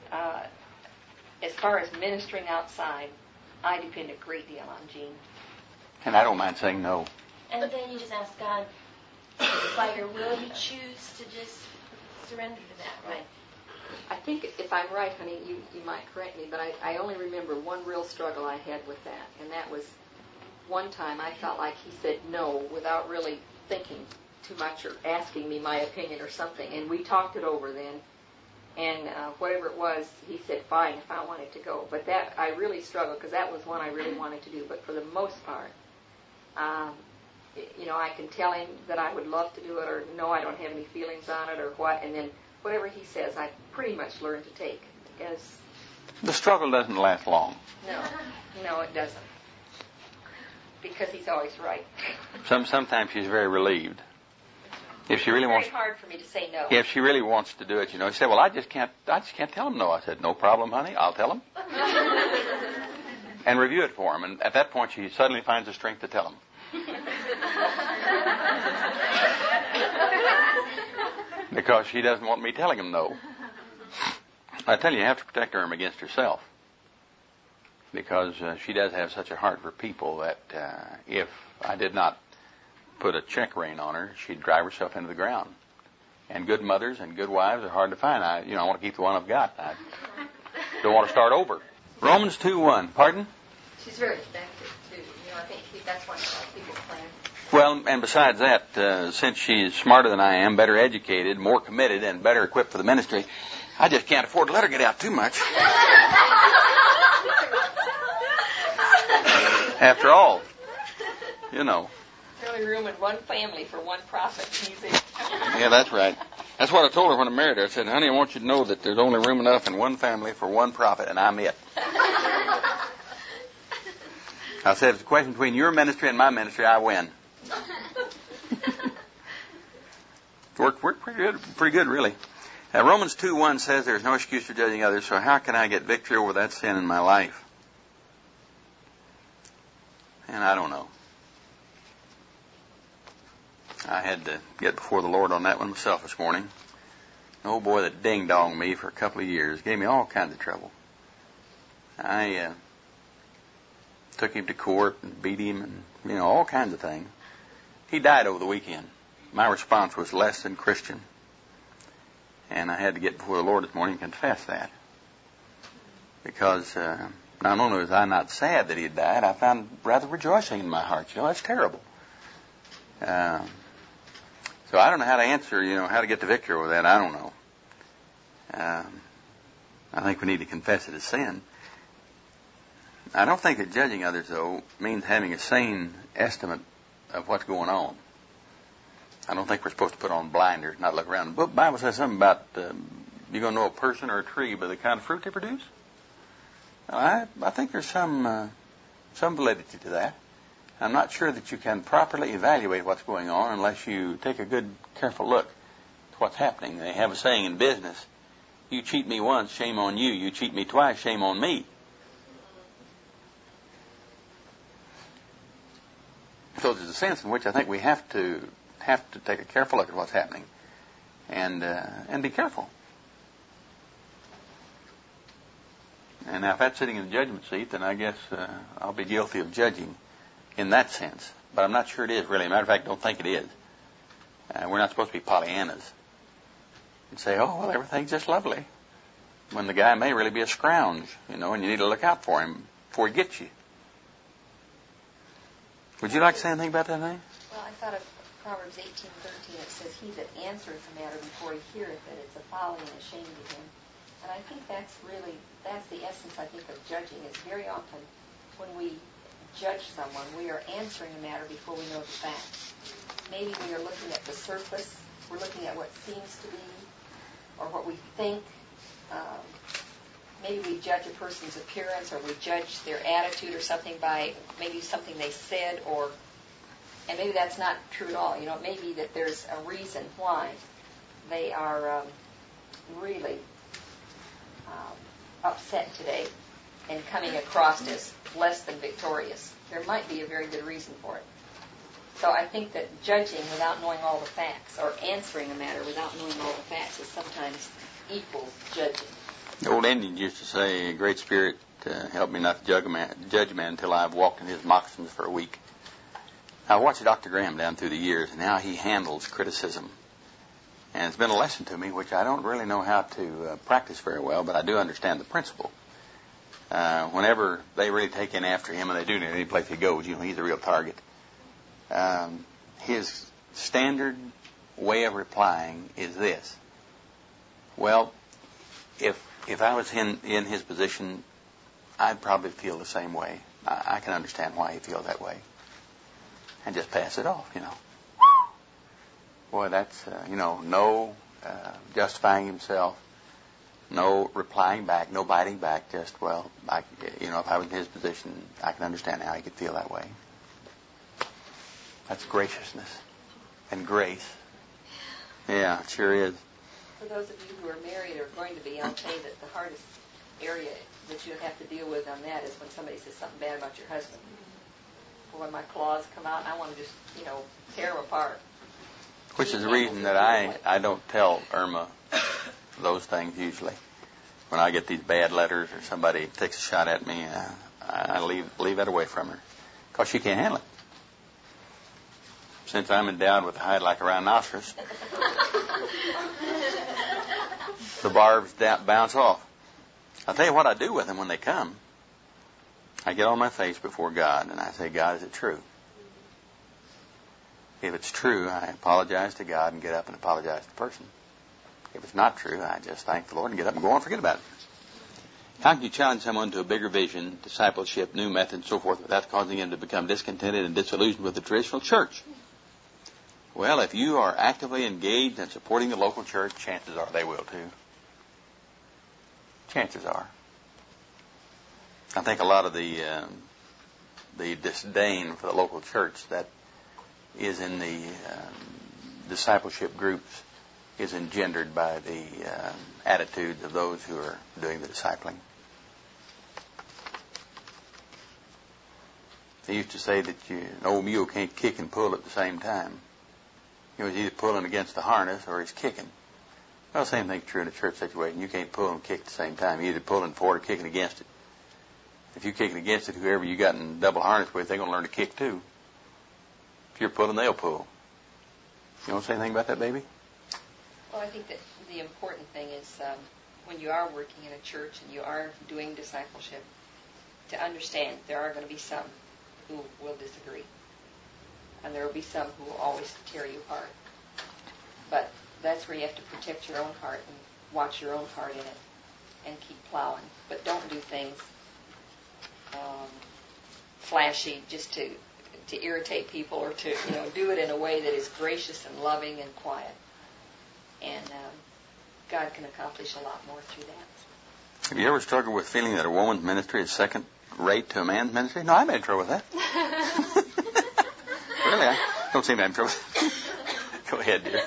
as far as ministering outside, I depend a great deal on Jean. And I don't mind saying no. And then you just ask God, by your will, you choose to just surrender to that, right? I think if I'm right, honey, you might correct me, but I only remember one real struggle I had with that, and that was one time I felt like he said no without really thinking too much or asking me my opinion or something, and we talked it over then, and whatever it was, he said fine if I wanted to go. But that, I really struggled because that was one I really wanted to do, but for the most part, I can tell him that I would love to do it, or no, I don't have any feelings on it, or what, and then whatever he says, I pretty much learn to take. As the struggle doesn't last long. No, it doesn't, because he's always right. Sometimes she's very relieved. If she really wants, it's very hard for me to say no. If she really wants to do it, she said, "Well, I just can't tell him no." I said, "No problem, honey. I'll tell him." And review it for him. And at that point, she suddenly finds the strength to tell him. Because she doesn't want me telling him no. I tell you, you have to protect her against herself. Because she does have such a heart for people that if I did not put a check rein on her, she'd drive herself into the ground. And good mothers and good wives are hard to find. I want to keep the one I've got. I don't want to start over. Romans 2:1. Pardon? She's very effective, too. I think that's one of people's plans. Well, and besides that, since she's smarter than I am, better educated, more committed, and better equipped for the ministry, I just can't afford to let her get out too much. After all, There's only room in one family for one prophet. Yeah, that's right. That's what I told her when I married her. I said, "Honey, I want you to know that there's only room enough in one family for one prophet, and I'm it." I said, "If it's a question between your ministry and my ministry, I win." Worked pretty good, really. Romans 2:1 says there's no excuse for judging others, so how can I get victory over that sin in my life? And I don't know. I had to get before the Lord on that one myself this morning. An old boy that ding-donged me for a couple of years, gave me all kinds of trouble. I took him to court and beat him and, all kinds of things. He died over the weekend. My response was less than Christian. And I had to get before the Lord this morning and confess that. Because not only was I not sad that he had died, I found rather rejoicing in my heart. That's terrible. So I don't know how to answer, how to get the victory over that. I don't know. I think we need to confess it as sin. I don't think that judging others, though, means having a sane estimate of what's going on. I don't think we're supposed to put on blinders, not look around. The Bible says something about you're going to know a person or a tree by the kind of fruit they produce. I think there's some validity to that. I'm not sure that you can properly evaluate what's going on unless you take a good, careful look at what's happening. They have a saying in business, you cheat me once, shame on you. You cheat me twice, shame on me. So there's a sense in which I think we have to take a careful look at what's happening and be careful. And now if that's sitting in the judgment seat, then I guess I'll be guilty of judging in that sense. But I'm not sure it is really. Matter of fact, I don't think it is. We're not supposed to be Pollyannas and say, oh, well, everything's just lovely, when the guy may really be a scrounge, and you need to look out for him before he gets you. Would you like to say anything about that, Annie? Well, I thought of Proverbs 18:13. It says, he that answereth a matter before he heareth it, it's a folly and a shame to him. And I think that's the essence, I think, of judging, is very often when we judge someone, we are answering a matter before we know the facts. Maybe we are looking at the surface, we're looking at what seems to be, or what we think. Maybe we judge a person's appearance, or we judge their attitude or something by maybe something they said, and maybe that's not true at all. It may be that there's a reason why they are really upset today and coming across as less than victorious. There might be a very good reason for it. So I think that judging without knowing all the facts, or answering a matter without knowing all the facts, is sometimes equals judging. The old Indians used to say, Great Spirit, help me not to judge a man until I've walked in his moccasins for a week. I watched Dr. Graham down through the years, and how he handles criticism. And it's been a lesson to me, which I don't really know how to practice very well, but I do understand the principle. Whenever they really take in after him, and they do in any place he goes, he's a real target. His standard way of replying is this. Well, if I was in his position, I'd probably feel the same way. I can understand why he feels that way. And just pass it off, Boy, that's, no justifying himself, no replying back, no biting back, just, well, if I was in his position, I can understand how he could feel that way. That's graciousness and grace. Yeah, it sure is. For those of you who are married or going to be, I'll tell you that the hardest area that you have to deal with on that is when somebody says something bad about your husband. Or when my claws come out, and I want to just, tear them apart. Which is the reason that I don't tell Irma those things usually. When I get these bad letters or somebody takes a shot at me, I leave that away from her. Because she can't handle it. Since I'm endowed with a hide like a rhinoceros, the barbs bounce off. I'll tell you what I do with them when they come. I get on my face before God and I say, God, is it true? If it's true, I apologize to God and get up and apologize to the person. If it's not true, I just thank the Lord and get up and go on and forget about it. How can you challenge someone to a bigger vision, discipleship, new methods, and so forth, without causing him to become discontented and disillusioned with the traditional church? Well, if you are actively engaged in supporting the local church, chances are they will too. Chances are. I think a lot of the disdain for the local church that is in the discipleship groups is engendered by the attitudes of those who are doing the discipling. They used to say that an old mule can't kick and pull at the same time. He's either pulling against the harness or he's kicking. Well, same thing's true in a church situation. You can't pull and kick at the same time. You're either pulling for it or kicking against it. If you're kicking against it, whoever you got in double harness with, they're going to learn to kick too. If you're pulling, they'll pull. You want to say anything about that, baby? Well, I think that the important thing is when you are working in a church and you are doing discipleship, to understand there are going to be some who will disagree. And there will be some who will always tear you apart. But that's where you have to protect your own heart and watch your own heart in it and keep plowing. But don't do things flashy just to irritate people or to do it in a way that is gracious and loving and quiet. And God can accomplish a lot more through that. Have you ever struggled with feeling that a woman's ministry is second rate to a man's ministry? No, I'm in trouble with that. Really, I don't seem to have trouble. Go ahead, dear.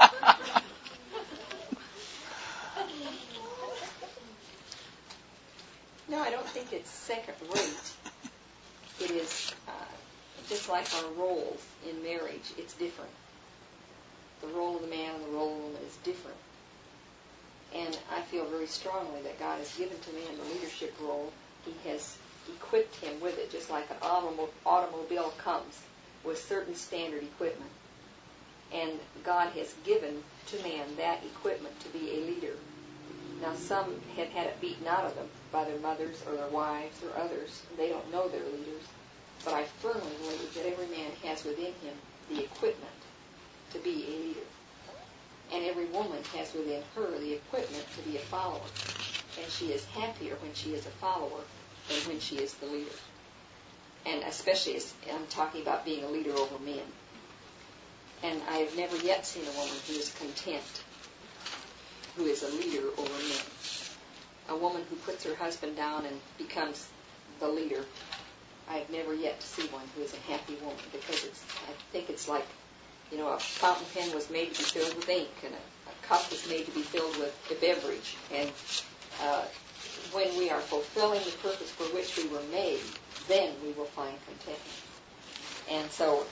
No, I don't think it's second rate. It is just like our roles in marriage. It's different. The role of the man and the role of the woman is different. And I feel very strongly that God has given to man the leadership role. He has equipped him with it, just like an automobile comes with certain standard equipment. And God has given to man that equipment to be a leader. Now, some have had it beaten out of them by their mothers or their wives or others. They don't know they're leaders. But I firmly believe that every man has within him the equipment to be a leader. And every woman has within her the equipment to be a follower. And she is happier when she is a follower than when she is the leader. And especially as I'm talking about being a leader over men. And I have never yet seen a woman who is content, who is a leader over men. A woman who puts her husband down and becomes the leader. I have never yet seen one who is a happy woman, because I think it's like, a fountain pen was made to be filled with ink, and a cup was made to be filled with a beverage. And when we are fulfilling the purpose for which we were made, then we will find contentment. And so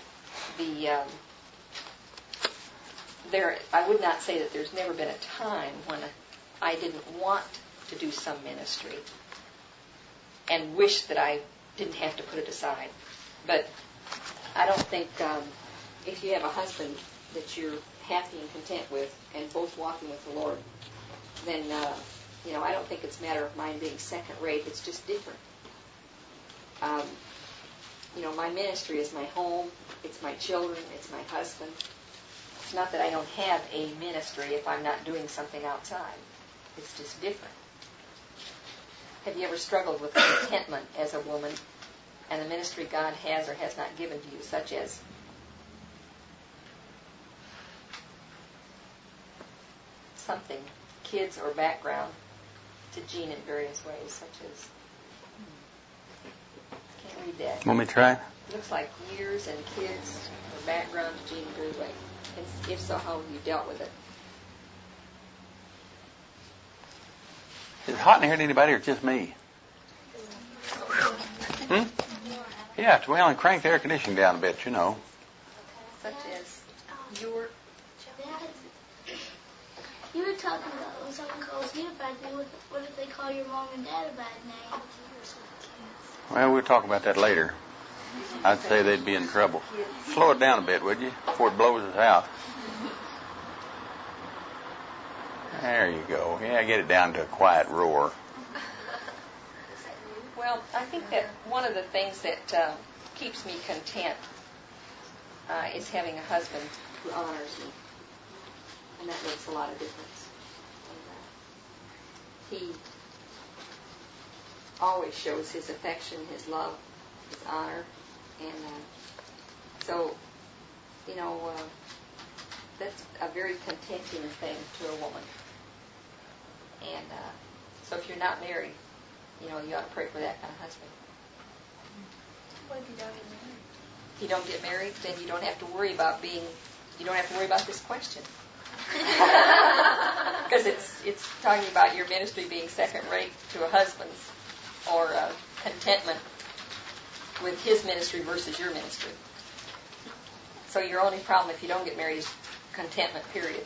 I would not say that there's never been a time when I didn't want to do some ministry and wish that I didn't have to put it aside. But I don't think if you have a husband that you're happy and content with and both walking with the Lord, then, I don't think it's a matter of mine being second rate. It's just different. My ministry is my home. It's my children. It's my husband. It's not that I don't have a ministry if I'm not doing something outside. It's just different. Have you ever struggled with contentment as a woman and the ministry God has or has not given to you, such as something, kids or background, to Jean in various ways, such as, can't read that. Want me to try? It looks like years and kids or background to Jean in various ways. And if so, how have you dealt with it? Is it hot in here to anybody or just me? Yeah, well, and crank the air conditioning down a bit, Such as your... You were talking about when someone calls you a bad name, what if they call your mom and dad a bad name? Well, we'll talk about that later. I'd say they'd be in trouble. Slow it down a bit, would you, before it blows us out. There you go. Yeah, get it down to a quiet roar. Well, I think that one of the things that keeps me content is having a husband who honors me. And that makes a lot of difference. And, he always shows his affection, his love, his honor. And so, that's a very contenting thing to a woman. And so if you're not married, you ought to pray for that kind of husband. What if you don't get married? If you don't get married, then you don't have to worry about this question. Because it's talking about your ministry being second rate to a husband's, or contentment with his ministry versus your ministry. So your only problem if you don't get married is contentment, period.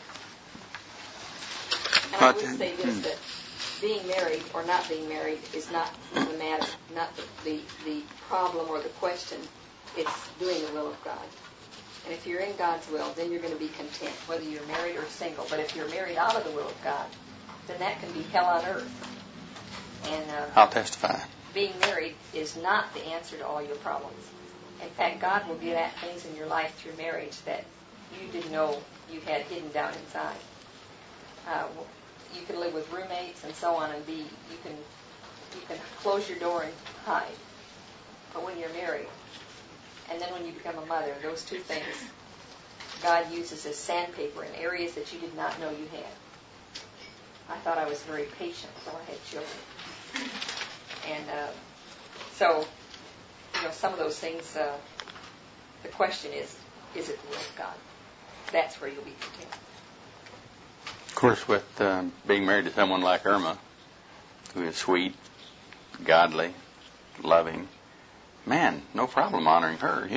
And I would say this, that being married or not being married is not the matter, not the problem or the question. It's doing the will of God. And if you're in God's will, then you're going to be content, whether you're married or single. But if you're married out of the will of God, then that can be hell on earth. And I'll testify. Being married is not the answer to all your problems. In fact, God will get at things in your life through marriage that you didn't know you had hidden down inside. You can live with roommates and so on, and you can close your door and hide. But when you're married, and then when you become a mother, those two things God uses as sandpaper in areas that you did not know you had. I thought I was very patient until I had children. And so, some of those things, the question is it the will of God? That's where you'll be content. Of course, with being married to someone like Irma, who is sweet, godly, loving, man, no problem honoring her.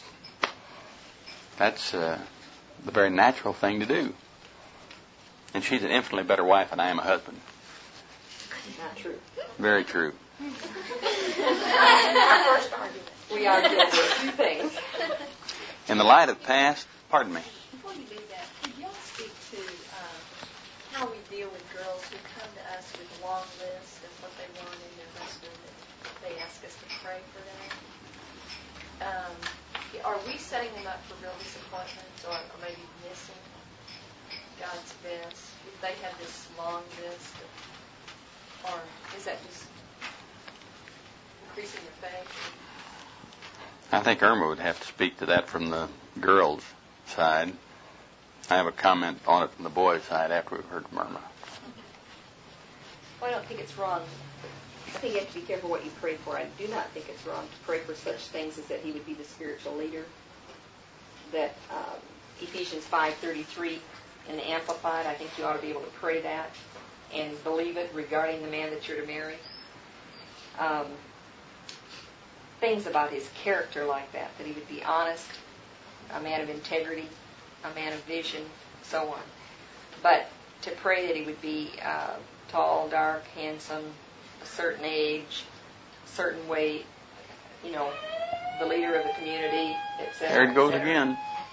That's the very natural thing to do. And she's an infinitely better wife than I am a husband. Not true. Very true. Our first argument. We argued over a few things. In the light of past, pardon me. Before you do that, could y'all speak to how we deal with girls who come to us with long lists of what they want in their husband, and they ask us to pray for them? Are we setting them up for real disappointments, or maybe missing God's best if they have this long list? Or is that just increasing your faith? I think Irma would have to speak to that from the girls' side. I have a comment on it from the boys' side after we've heard from Irma. Well, I don't think it's wrong. I think you have to be careful what you pray for. I do not think it's wrong to pray for such things as that he would be the spiritual leader. That Ephesians 5:33 in the Amplified, I think you ought to be able to pray that and believe it regarding the man that you're to marry. Things about his character like that he would be honest, a man of integrity, a man of vision, so on. But to pray that he would be tall, dark, handsome, a certain age, certain weight, the leader of the community, etc. There it goes again.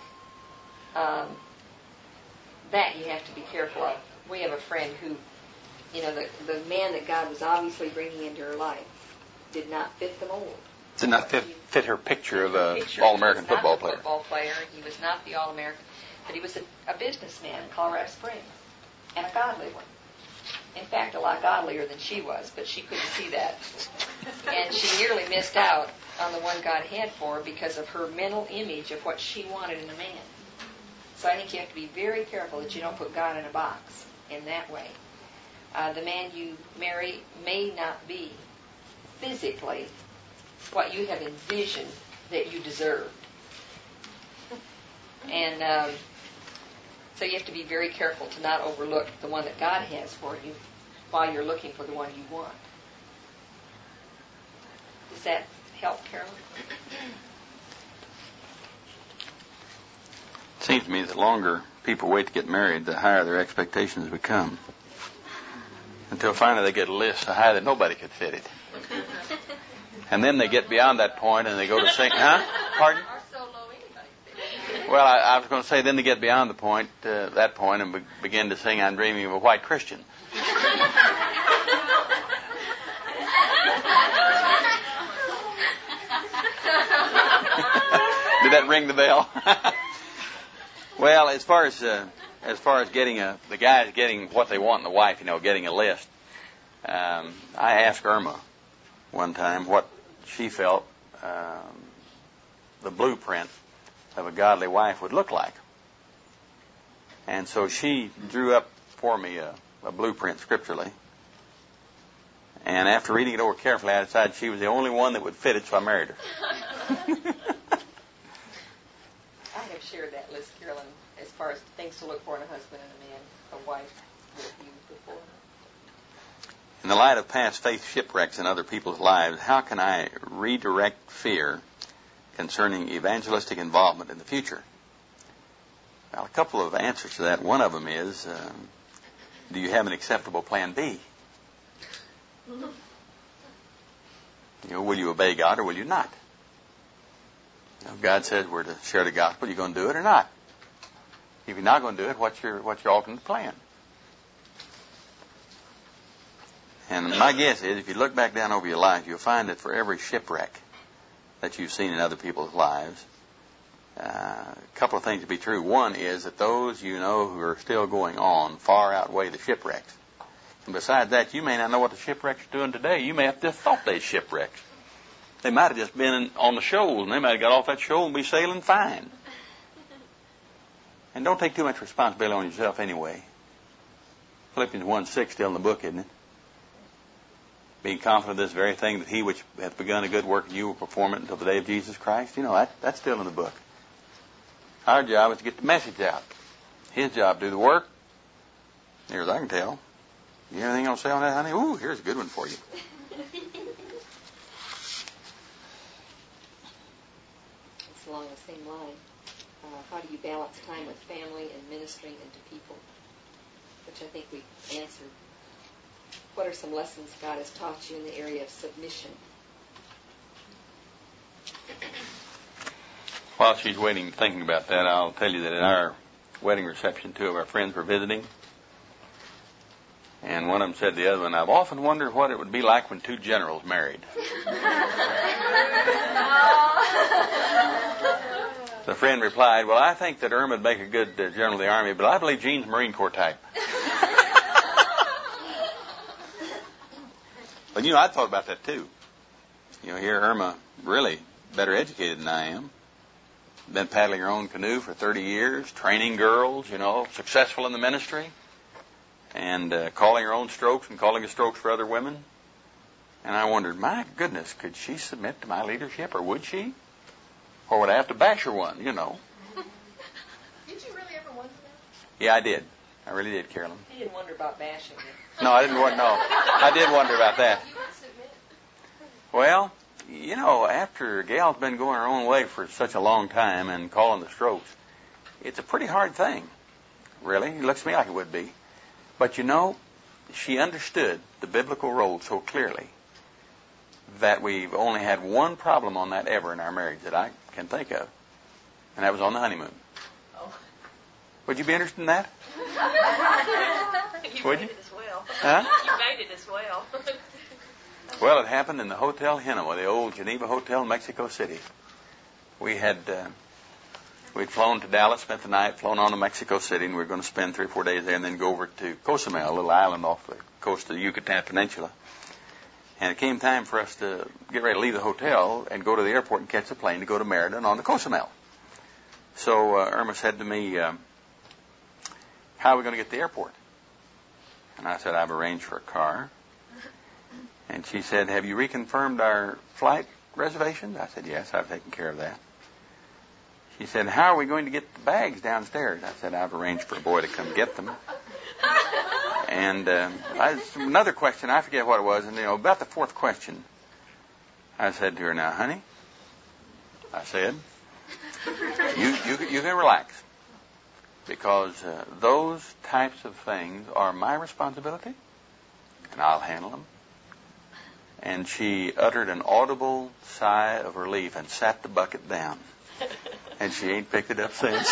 That you have to be careful of. We have a friend who, the man that God was obviously bringing into her life did not fit the mold. Did not fit her picture of an All-American football player. He was not the All-American, but he was a businessman in Colorado Springs, and a godly one. In fact, a lot godlier than she was, but she couldn't see that. And she nearly missed out on the one God had for her because of her mental image of what she wanted in a man. So I think you have to be very careful that you don't put God in a box in that way. The man you marry may not be physically what you have envisioned that you deserved. And so you have to be very careful to not overlook the one that God has for you while you're looking for the one you want. Does that help, Carolyn? It seems to me the longer people wait to get married, the higher their expectations become. Until finally they get a list so high that nobody could fit it. And then they get beyond that point and they go to sing. Huh? Pardon? Or so low anybody. Well, I was going to say then they get beyond the point, that point, and begin to sing "I'm Dreaming of a White Christian." Did that ring the bell? Well, as far as getting the guys getting what they want in the wife, getting a list. I asked Irma one time what she felt the blueprint of a godly wife would look like. And so she drew up for me a blueprint scripturally. And after reading it over carefully, I decided she was the only one that would fit it, so I married her. I have shared that list, Carolyn, as far as things to look for in a husband and a man, a wife, with you before. In the light of past faith shipwrecks in other people's lives, how can I redirect fear concerning evangelistic involvement in the future? Well, a couple of answers to that. One of them is, do you have an acceptable plan B? Will you obey God or will you not? God says we're to share the gospel. You going to do it or not? If you're not going to do it, what's your alternate plan? And my guess is, if you look back down over your life, you'll find that for every shipwreck that you've seen in other people's lives, a couple of things to be true. One is that those you know who are still going on far outweigh the shipwrecks. And besides that, you may not know what the shipwrecks are doing today. You may have just thought they shipwrecks. They might have just been on the shoal, and they might have got off that shoal and be sailing fine. And don't take too much responsibility on yourself anyway. Philippians 1:6 still in the book, isn't it? Being confident of this very thing, that he which hath begun a good work in you will perform it until the day of Jesus Christ. That's still in the book. Our job is to get the message out. His job, do the work. Near as I can tell. You have anything else to say on that, honey? Ooh, here's a good one for you. It's along the same line. How do you balance time with family and ministering into people? Which I think we answered. What are some lessons God has taught you in the area of submission? While she's waiting, thinking about that, I'll tell you that at our wedding reception, two of our friends were visiting. And one of them said to the other one, I've often wondered what it would be like when two generals married. The friend replied, well, I think that Irma would make a good general of the Army, but I believe Jean's Marine Corps type. But, I thought about that, too. Here Irma, really better educated than I am. Been paddling her own canoe for 30 years, training girls, successful in the ministry, and calling her own strokes and calling the strokes for other women. And I wondered, my goodness, could she submit to my leadership, or would she? Or would I have to bash her one, Did you really ever wonder that? Yeah, I did. I really did, Carolyn. He didn't wonder about bashing you. No, I didn't want. No, I did wonder about that. You would submit. Well, after Gal's been going her own way for such a long time and calling the strokes, it's a pretty hard thing, really. It looks to me like it would be. But she understood the biblical role so clearly that we've only had one problem on that ever in our marriage that I can think of, and that was on the honeymoon. Oh. Would you be interested in that? You Would made you? it as well. Huh? You made it as well. Well, it happened in the Hotel Geneva, the old Geneva Hotel in Mexico City. We'd flown to Dallas, spent the night, flown on to Mexico City, and we were going to spend 3 or 4 days there and then go over to Cozumel, a little island off the coast of the Yucatan Peninsula. And it came time for us to get ready to leave the hotel and go to the airport and catch the plane to go to Merida and on to Cozumel. So Irma said to me, how are we going to get to the airport? And I said, I've arranged for a car. And she said, have you reconfirmed our flight reservations? I said, yes, I've taken care of that. She said, how are we going to get the bags downstairs? I said, I've arranged for a boy to come get them. And another question, I forget what it was, and about the fourth question, I said to her, now, honey, I said, you can relax, because those types of things are my responsibility, and I'll handle them. And she uttered an audible sigh of relief and sat the bucket down. And she ain't picked it up since.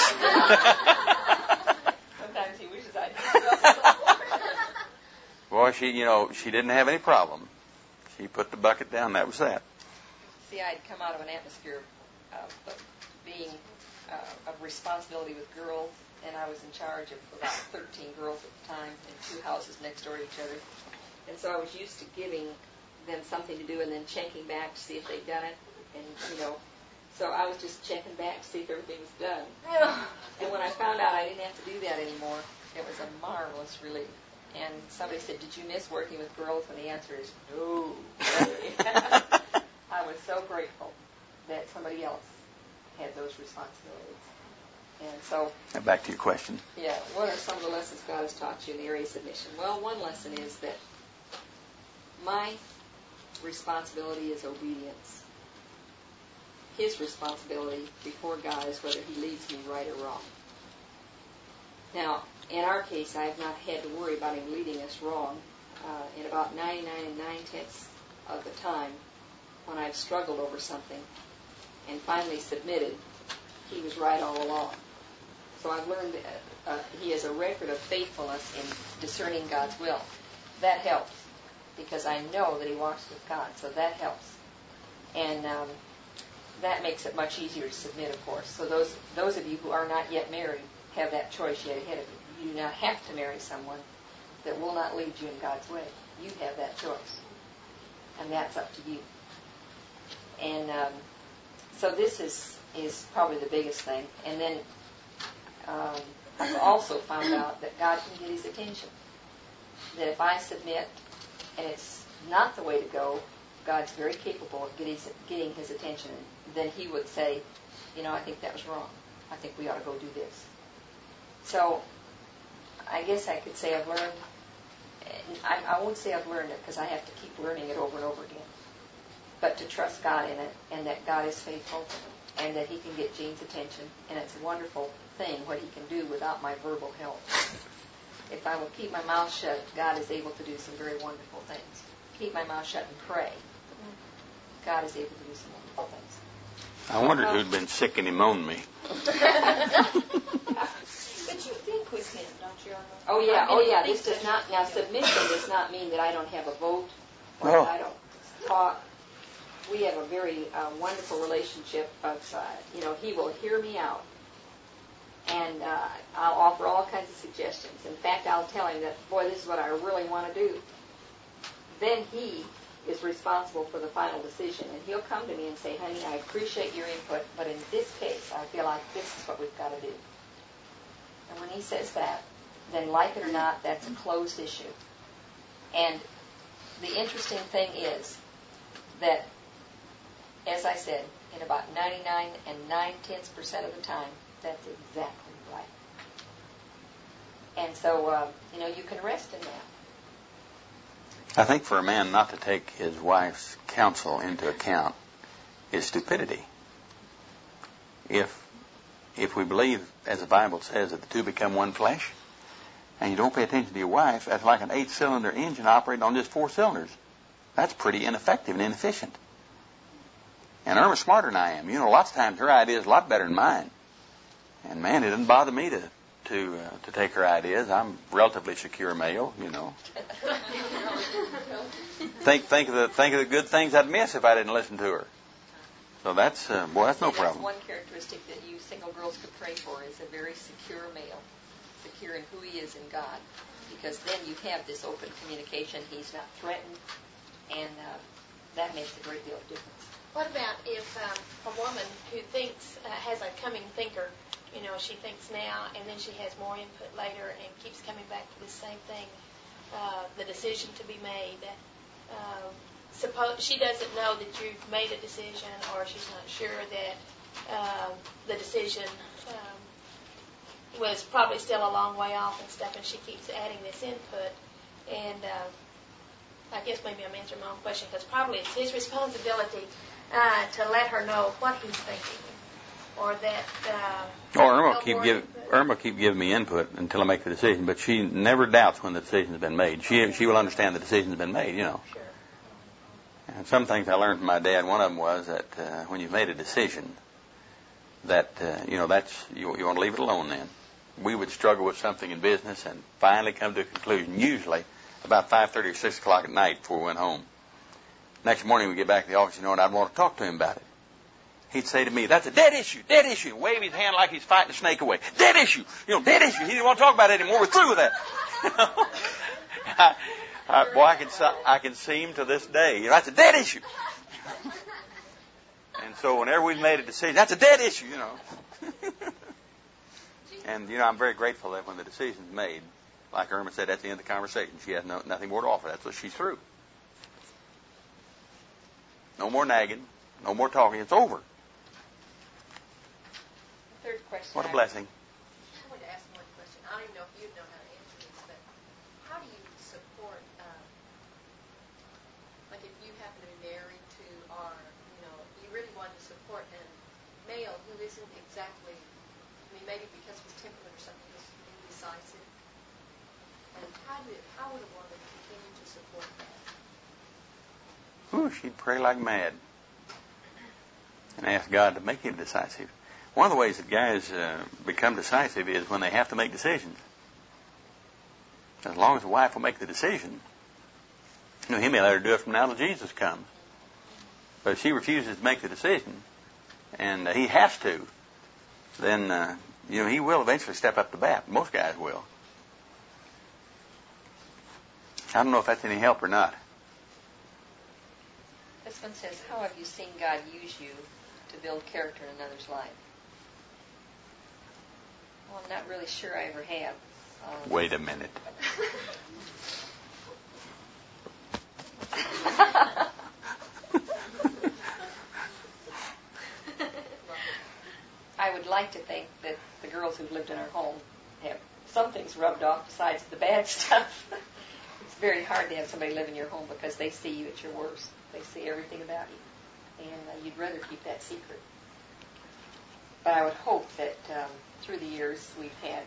Sometimes he wishes I did. Boy, she didn't have any problem. She put the bucket down. That was that. See, I'd come out of an atmosphere of being of responsibility with girls, and I was in charge of about 13 girls at the time in 2 houses next door to each other. And so I was used to giving them something to do and then checking back to see if they'd done it. And, so I was just checking back to see if everything was done. And when I found out I didn't have to do that anymore, it was a marvelous relief. And somebody said, did you miss working with girls? And the answer is no. I was so grateful that somebody else had those responsibilities. And so... Now back to your question. Yeah, what are some of the lessons God has taught you in the area of submission? Well, one lesson is that my responsibility is obedience. His responsibility before God is whether he leads me right or wrong. Now, in our case, I have not had to worry about him leading us wrong. In about 99 9/10 of the time, when I've struggled over something and finally submitted, he was right all along. So I've learned he has a record of faithfulness in discerning God's will. That helps, because I know that he walks with God, so that helps. And that makes it much easier to submit, of course. So those of you who are not yet married have that choice yet ahead of you. You do not have to marry someone that will not lead you in God's way. You have that choice, and that's up to you. And so this is probably the biggest thing. And then I've also found out that God can get his attention. That if I submit and it's not the way to go, God's very capable of getting his attention. And then he would say, I think that was wrong. I think we ought to go do this. So I guess I could say I've learned, I won't say I've learned it because I have to keep learning it over and over again, but to trust God in it, and that God is faithful, and that he can get Jean's attention, and it's a wonderful thing what he can do without my verbal help. If I will keep my mouth shut, God is able to do some very wonderful things. Keep my mouth shut and pray. God is able to do some wonderful things. I wondered who'd been sick and he moaned me. But you think with him, don't you? Oh yeah. This does not, now submission does not mean that I don't have a vote or that I don't talk. We have a very wonderful relationship of, he will hear me out. And I'll offer all kinds of suggestions. In fact, I'll tell him that, boy, this is what I really want to do. Then he is responsible for the final decision. And he'll come to me and say, honey, I appreciate your input, but in this case, I feel like this is what we've got to do. And when he says that, then like it or not, that's a closed issue. And the interesting thing is that, as I said, in about 99 9/10 of the time, that's exactly right. And so, you can rest in that. I think for a man not to take his wife's counsel into account is stupidity. If we believe, as the Bible says, that the two become one flesh, and you don't pay attention to your wife, that's like an 8-cylinder engine operating on just 4 cylinders. That's pretty ineffective and inefficient. And Irma's smarter than I am. Lots of times her idea is a lot better than mine. And man, it doesn't bother me to take her ideas. I'm relatively secure male, Think of the good things I'd miss if I didn't listen to her. So that's no problem. That's one characteristic that you single girls could pray for, is a very secure male, secure in who he is in God, because then you have this open communication. He's not threatened, and that makes a great deal of difference. What about if a woman who thinks, has a coming thinker, she thinks now and then she has more input later and keeps coming back to the same thing, the decision to be made. Suppose she doesn't know that you've made a decision, or she's not sure that the decision was probably still a long way off and stuff, and she keeps adding this input. And I guess maybe I'm answering my own question, because probably it's his responsibility to let her know what he's thinking, or that. Irma keep giving me input until I make the decision, but she never doubts when the decision's been made. She will understand the decision's been made, Sure. And some things I learned from my dad. One of them was that when you've made a decision, that that's you want to leave it alone. Then we would struggle with something in business and finally come to a conclusion. Usually about 5:30 or 6 o'clock at night before we went home. Next morning we get back to the office, and I'd want to talk to him about it. He'd say to me, "That's a dead issue, and wave his hand like he's fighting a snake away. Dead issue, dead issue. He didn't want to talk about it anymore. We're through with that." I can see him to this day. That's a dead issue. And so whenever we've made a decision, that's a dead issue, And I'm very grateful that when the decision's made, like Irma said at the end of the conversation, she has nothing more to offer. That's what she's through. No more nagging, no more talking. It's over. Third question. What a blessing. I wanted to ask one question. I don't even know if you'd know how to answer this, but how do you support, like if you happen to be married to, or, you really want to support a male who isn't exactly, maybe because of his temperament or something, he's decisive. And how would a woman continue to support that? Ooh, she'd pray like mad and ask God to make him decisive. One of the ways that guys become decisive is when they have to make decisions. As long as the wife will make the decision, he may let her do it from now till Jesus comes. But if she refuses to make the decision, and he has to, then he will eventually step up to bat. Most guys will. I don't know if that's any help or not. This one says, how have you seen God use you to build character in another's life? Well, I'm not really sure I ever have. Wait a minute. I would like to think that the girls who've lived in our home have some things rubbed off besides the bad stuff. It's very hard to have somebody live in your home because they see you at your worst. They see everything about you. And you'd rather keep that secret. But I would hope that through the years we've had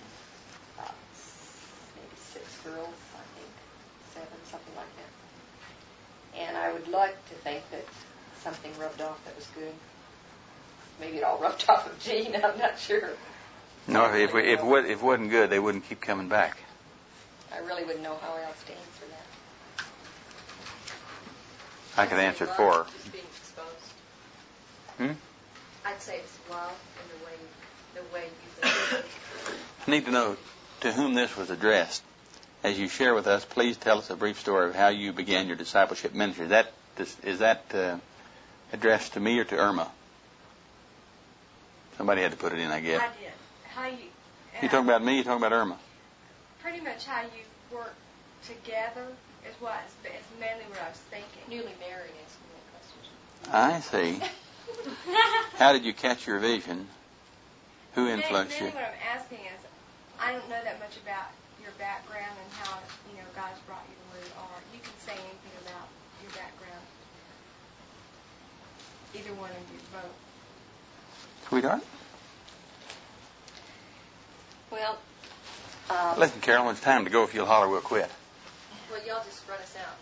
maybe 6 girls, I think, 7, something like that. And I would like to think that something rubbed off that was good. Maybe it all rubbed off of Jean, I'm not sure. No, if it wasn't good, they wouldn't keep coming back. I really wouldn't know how else to answer that. I could answer it for her. Just being exposed. I'd say it's love in the way you've been. I need to know to whom this was addressed. As you share with us, please tell us a brief story of how you began your discipleship ministry. Is that addressed to me or to Irma? Somebody had to put it in, I guess. I did. How you? You talking about me? You talking about Irma? Pretty much how you work together is mainly what I was thinking. Newly married, asking that question. I see. How did you catch your vision? Who influenced you? Mainly what I'm asking is, I don't know that much about your background and how God's brought you to where you are. You can say anything about your background. Either one of you, both. Sweetheart? Well, listen, Carol, it's time to go. If you'll holler, we'll quit. Well, y'all just run us out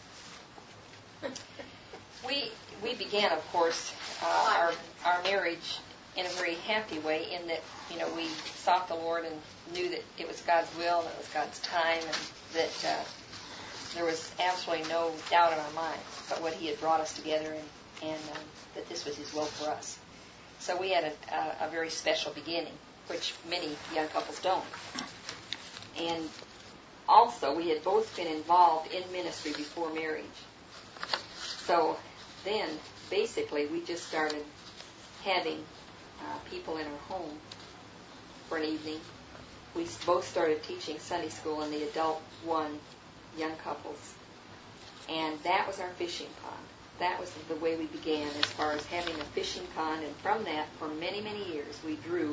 when we began, of course, our marriage in a very happy way in that, we sought the Lord and knew that it was God's will and it was God's time and that there was absolutely no doubt in our minds but what He had brought us together and that this was His will for us. So we had a very special beginning, which many young couples don't. And also, we had both been involved in ministry before marriage. So then, basically, we just started having people in our home for an evening. We both started teaching Sunday school in the adult young couples. And that was our fishing pond. That was the way we began as far as having a fishing pond. And from that, for many, many years, we drew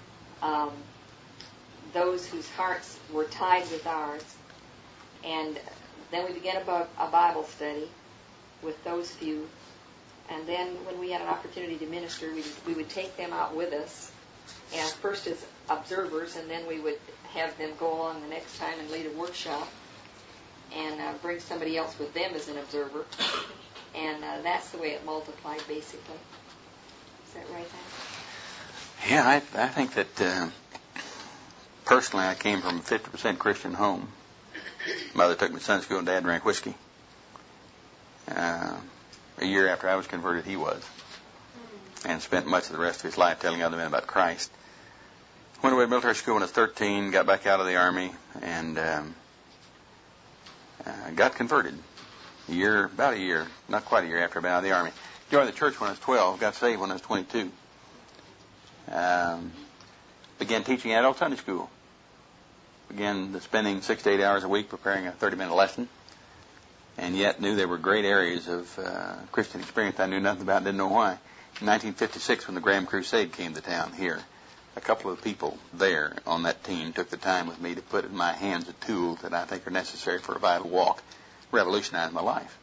those whose hearts were tied with ours. And then we began a Bible study with those few. And then when we had an opportunity to minister, we would take them out with us, and first as observers, and then we would have them go along the next time and lead a workshop and bring somebody else with them as an observer. And that's the way it multiplied, basically. Is that right, Hank? Yeah, I think that personally I came from a 50% Christian home. Mother took me to Sunday school and Dad drank whiskey. A year after I was converted, he was. And spent much of the rest of his life telling other men about Christ. Went away to military school when I was 13, got back out of the Army, and got converted. About a year, not quite a year after I got out of the Army. Joined the church when I was 12, got saved when I was 22. Began teaching adult Sunday school. Began spending 6 to 8 hours a week preparing a 30-minute lesson. And yet knew there were great areas of Christian experience I knew nothing about, didn't know why. In 1956, when the Graham Crusade came to town here, a couple of people there on that team took the time with me to put in my hands the tools that I think are necessary for a vital walk, revolutionized my life.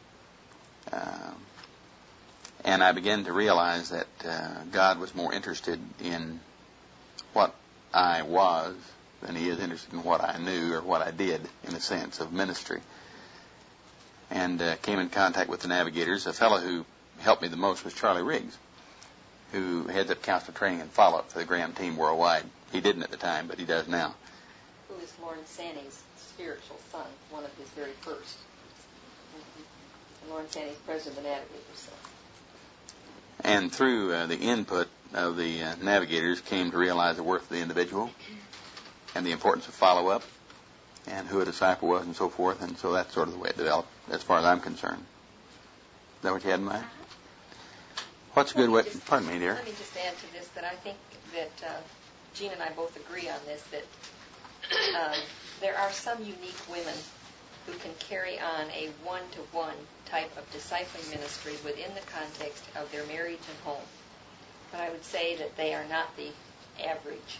And I began to realize that God was more interested in what I was than he is interested in what I knew or what I did, in a sense, of ministry. And came in contact with the Navigators. A fellow who helped me the most was Charlie Riggs, who heads up counselor training and follow-up for the Graham team worldwide. He didn't at the time, but he does now. Who is Lawrence Saney's spiritual son, one of his very first. And Lawrence Saney's president of the Navigators. So. And through the input of the Navigators, came to realize the worth of the individual and the importance of follow-up and who a disciple was and so forth. And so that's sort of the way it developed, as far as I'm concerned. Is that what you had in mind? What's a good way? Pardon me, dear. Let me just add to this that I think that Jean and I both agree on this, that there are some unique women who can carry on a one-to-one type of discipling ministry within the context of their marriage and home. But I would say that they are not the average.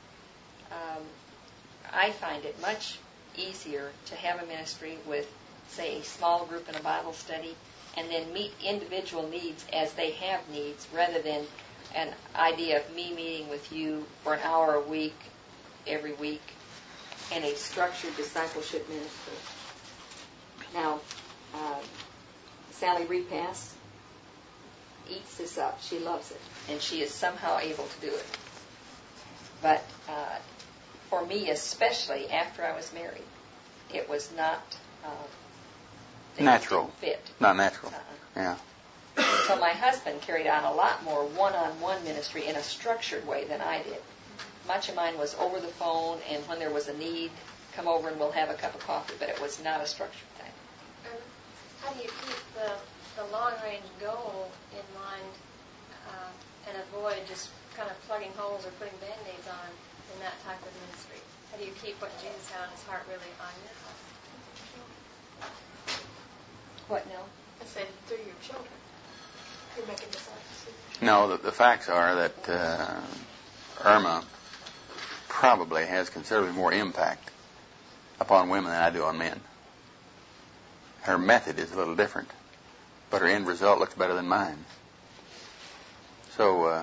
I find it much easier to have a ministry with, say, a small group in a Bible study and then meet individual needs as they have needs, rather than an idea of me meeting with you for an hour a week, every week, in a structured discipleship ministry. Now, Sally Repass eats this up. She loves it, and she is somehow able to do it. But for me, especially after I was married, it was not natural. Fit. Not natural. Yeah. So my husband carried on a lot more one-on-one ministry in a structured way than I did. Much of mine was over the phone, and when there was a need, come over and we'll have a cup of coffee, but it was not a structured thing. How do you keep the long-range goal in mind and avoid just kind of plugging holes or putting Band-Aids on in that type of ministry? How do you keep what Jesus had on his heart really on your heart? What now? I said through your children. You're making disciples. No, the facts are that Irma probably has considerably more impact upon women than I do on men. Her method is a little different, but her end result looks better than mine. So,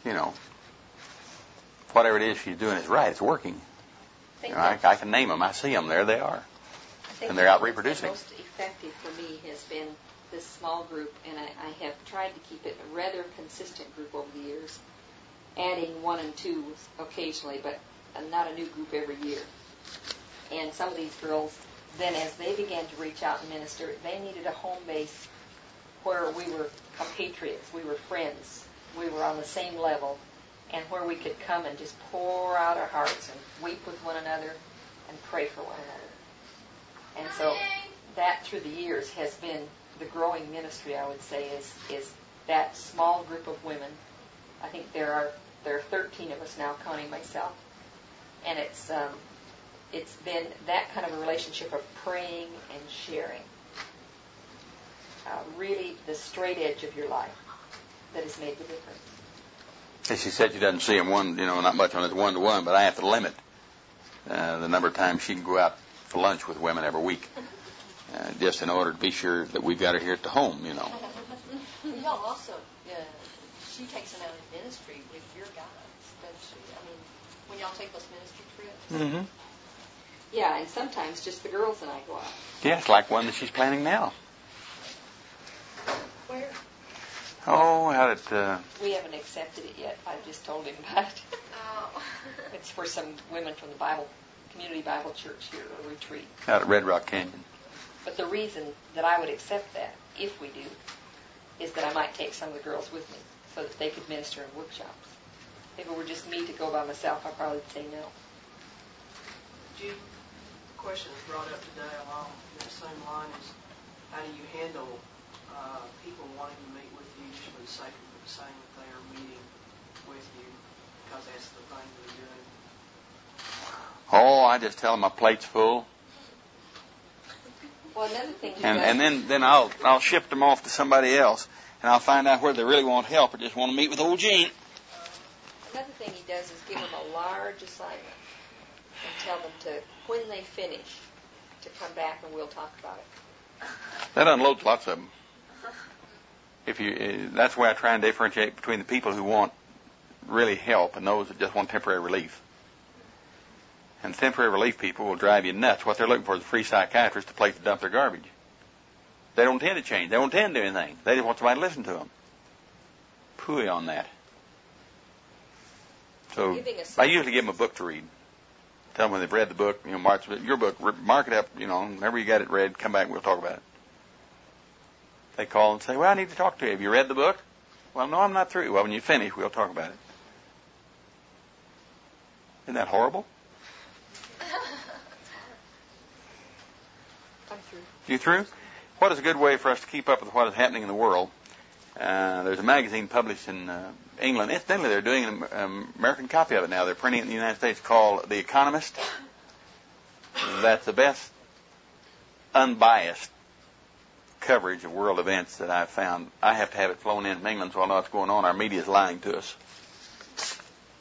whatever it is she's doing is right. It's working. I can name them. I see them. There they are. And they're out reproducing. The most effective for me has been this small group, and I have tried to keep it a rather consistent group over the years, adding 1 and 2 occasionally, but not a new group every year. And some of these girls, then as they began to reach out and minister, they needed a home base where we were compatriots, we were friends, we were on the same level, and where we could come and just pour out our hearts and weep with one another and pray for one another. And so that through the years has been the growing ministry, I would say, is that small group of women. I think there are 13 of us now, counting myself. And it's been that kind of a relationship of praying and sharing. Really the straight edge of your life that has made the difference. As she said, she doesn't see them not much on it 1-to-1, but I have to limit the number of times she can go out for lunch with women every week, just in order to be sure that we've got her here at the home, Y'all also, she takes them out in ministry with your guides, doesn't she? I mean, when y'all take those ministry trips. Mm-hmm. Yeah, and sometimes just the girls and I go out. Yeah, it's like one that she's planning now. Where? Oh, how did We haven't accepted it yet. I've just told him about it. Oh. It's for some women from the Community Bible Church here, a retreat. out at Red Rock Canyon? But the reason that I would accept that, if we do, is that I might take some of the girls with me so that they could minister in workshops. If it were just me to go by myself, I'd probably say no. Jude, the question was brought up today along that same line is, how do you handle people wanting to meet with you just for the sake of saying that they are meeting with you because that's the thing they're doing? Oh, I just tell them my plate's full, Well, another thing he and does, then I'll ship them off to somebody else, and I'll find out whether they really want help or just want to meet with old Gene. another thing he does is give them a large assignment and tell them to, when they finish, to come back and we'll talk about it. That unloads lots of them. That's why I try and differentiate between the people who want really help and those that just want temporary relief. And the temporary relief people will drive you nuts. What they're looking for is a free psychiatrist to place to dump their garbage. They don't tend to change. They don't tend to do anything. They just want somebody to listen to them. Pooey on that. So I usually give them a book to read. Tell them when they've read the book, mark your book, mark it up, whenever you got it read, come back and we'll talk about it. They call and say, well, I need to talk to you. Have you read the book? Well, no, I'm not through. Well, when you finish, we'll talk about it. Isn't that horrible? I'm through. You through? What is a good way for us to keep up with what is happening in the world? There's a magazine published in England. Incidentally, they're doing an American copy of it now. They're printing it in the United States, called The Economist. That's the best unbiased coverage of world events that I've found. I have to have it flown in from England so I know what's going on. Our media is lying to us. Is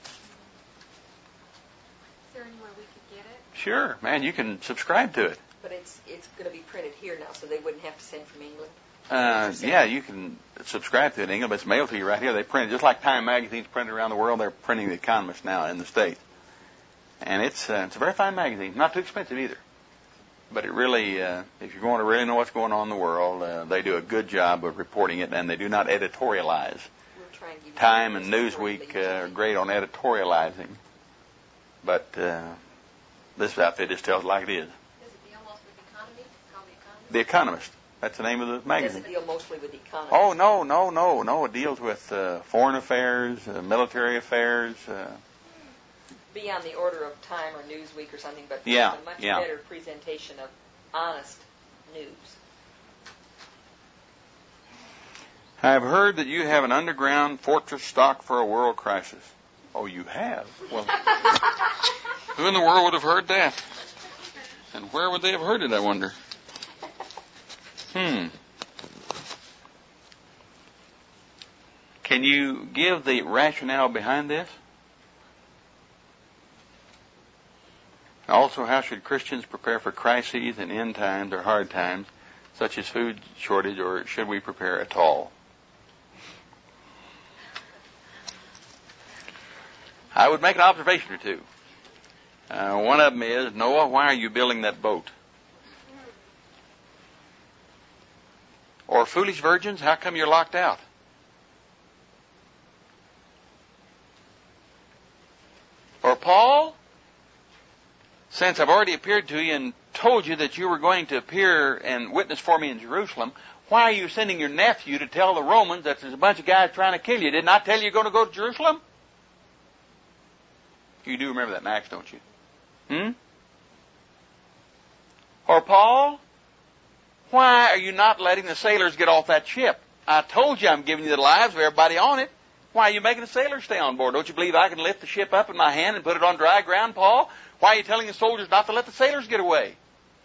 there anywhere we could get it? Sure, man, you can subscribe to it. But it's going to be printed here now, so they wouldn't have to send from England. Yeah, you can subscribe to it in England, but it's mailed to you right here. They print it just like Time magazine's printed around the world. They're printing The Economist now in the States, and it's a very fine magazine. Not too expensive either, but it really, if you're going to really know what's going on in the world, they do a good job of reporting it, and they do not editorialize. We'll try and give you Time and Newsweek are great on editorializing, but this outfit just tells it like it is. Does it deal most with economy? It's called The Economist? The Economist. That's the name of the magazine. Does it deal mostly with the economy? Oh, no. It deals with foreign affairs, military affairs. Be on the order of Time or Newsweek or something, but Yeah, a much yeah. better presentation of honest news. I've heard that you have an underground fortress stock for a world crisis. Oh, you have? Well, who in the world would have heard that? And where would they have heard it, I wonder? Can you give the rationale behind this? Also, how should Christians prepare for crises and end times or hard times, such as food shortage, or should we prepare at all? I would make an observation or two. One of them is, Noah, why are you building that boat? Or foolish virgins, how come you're locked out? Or Paul, since I've already appeared to you and told you that you were going to appear and witness for me in Jerusalem, why are you sending your nephew to tell the Romans that there's a bunch of guys trying to kill you? Didn't I tell you you're going to go to Jerusalem? You do remember that in Acts, don't you? Or Paul, why are you not letting the sailors get off that ship? I told you I'm giving you the lives of everybody on it. Why are you making the sailors stay on board? Don't you believe I can lift the ship up in my hand and put it on dry ground, Paul? Why are you telling the soldiers not to let the sailors get away?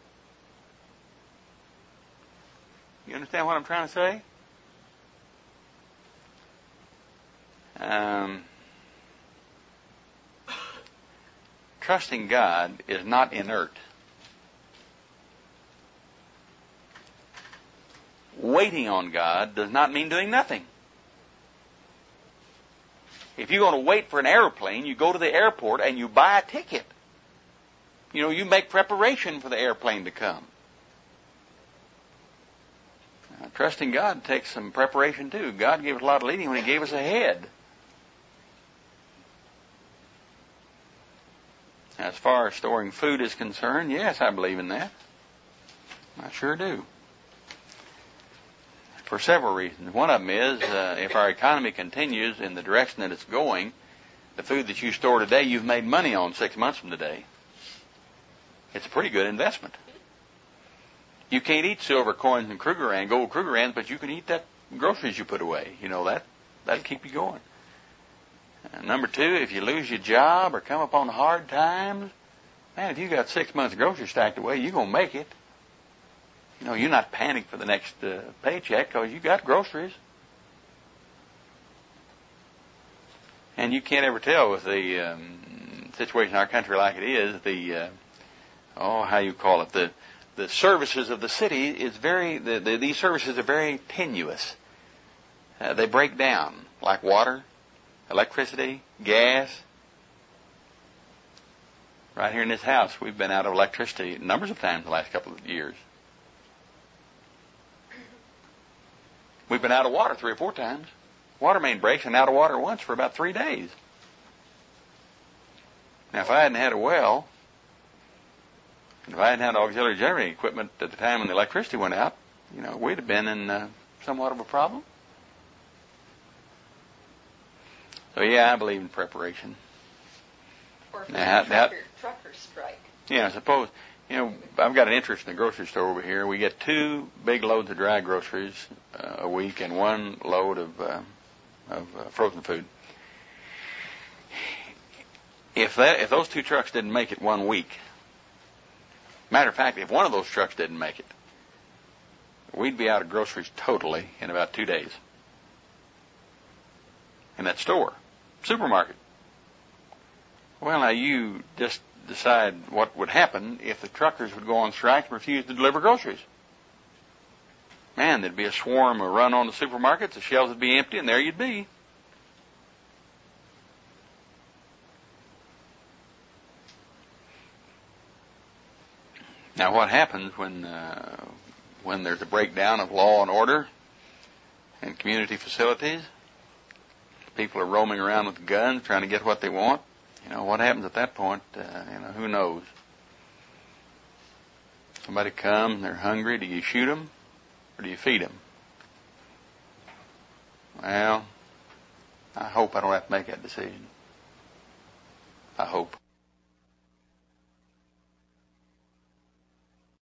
You understand what I'm trying to say? Trusting God is not inert. Waiting on God does not mean doing nothing. If you're going to wait for an airplane, you go to the airport and you buy a ticket. You make preparation for the airplane to come. Trusting God takes some preparation too. God gave us a lot of leading when He gave us a head. As far as storing food is concerned, yes, I believe in that. I sure do. For several reasons. One of them is, if our economy continues in the direction that it's going, the food that you store today, you've made money on 6 months from today. It's a pretty good investment. You can't eat silver coins and Krugerrands, gold Krugerrands, but you can eat that groceries you put away. That'll keep you going. Number two, if you lose your job or come upon hard times, man, if you got 6 months of groceries stacked away, you're going to make it. You're not panicked for the next paycheck because you got groceries. And you can't ever tell with the situation in our country like it is, the services of the city is these services are very tenuous. They break down, like water, electricity, gas. Right here in this house, we've been out of electricity numbers of times the last couple of years. We've been out of water 3 or 4 times. Water main breaks and out of water once for about 3 days. Now, if I hadn't had a well, and if I hadn't had auxiliary generating equipment at the time when the electricity went out, we'd have been in somewhat of a problem. So, yeah, I believe in preparation. Or if Now, trucker strike. Yeah, suppose, I've got an interest in the grocery store over here. We get 2 big loads of dry groceries a week and 1 load of frozen food. If those 2 trucks didn't make it 1 week, matter of fact, if one of those trucks didn't make it, we'd be out of groceries totally in about 2 days. In that store, supermarket. Well, now you just decide what would happen if the truckers would go on strike and refuse to deliver groceries. Man, there'd be a swarm, a run on the supermarkets, the shelves would be empty, and there you'd be. Now, what happens when there's a breakdown of law and order in community facilities? People are roaming around with guns trying to get what they want. What happens at that point? Who knows? Somebody comes, they're hungry. Do you shoot them or do you feed them? Well, I hope I don't have to make that decision. I hope.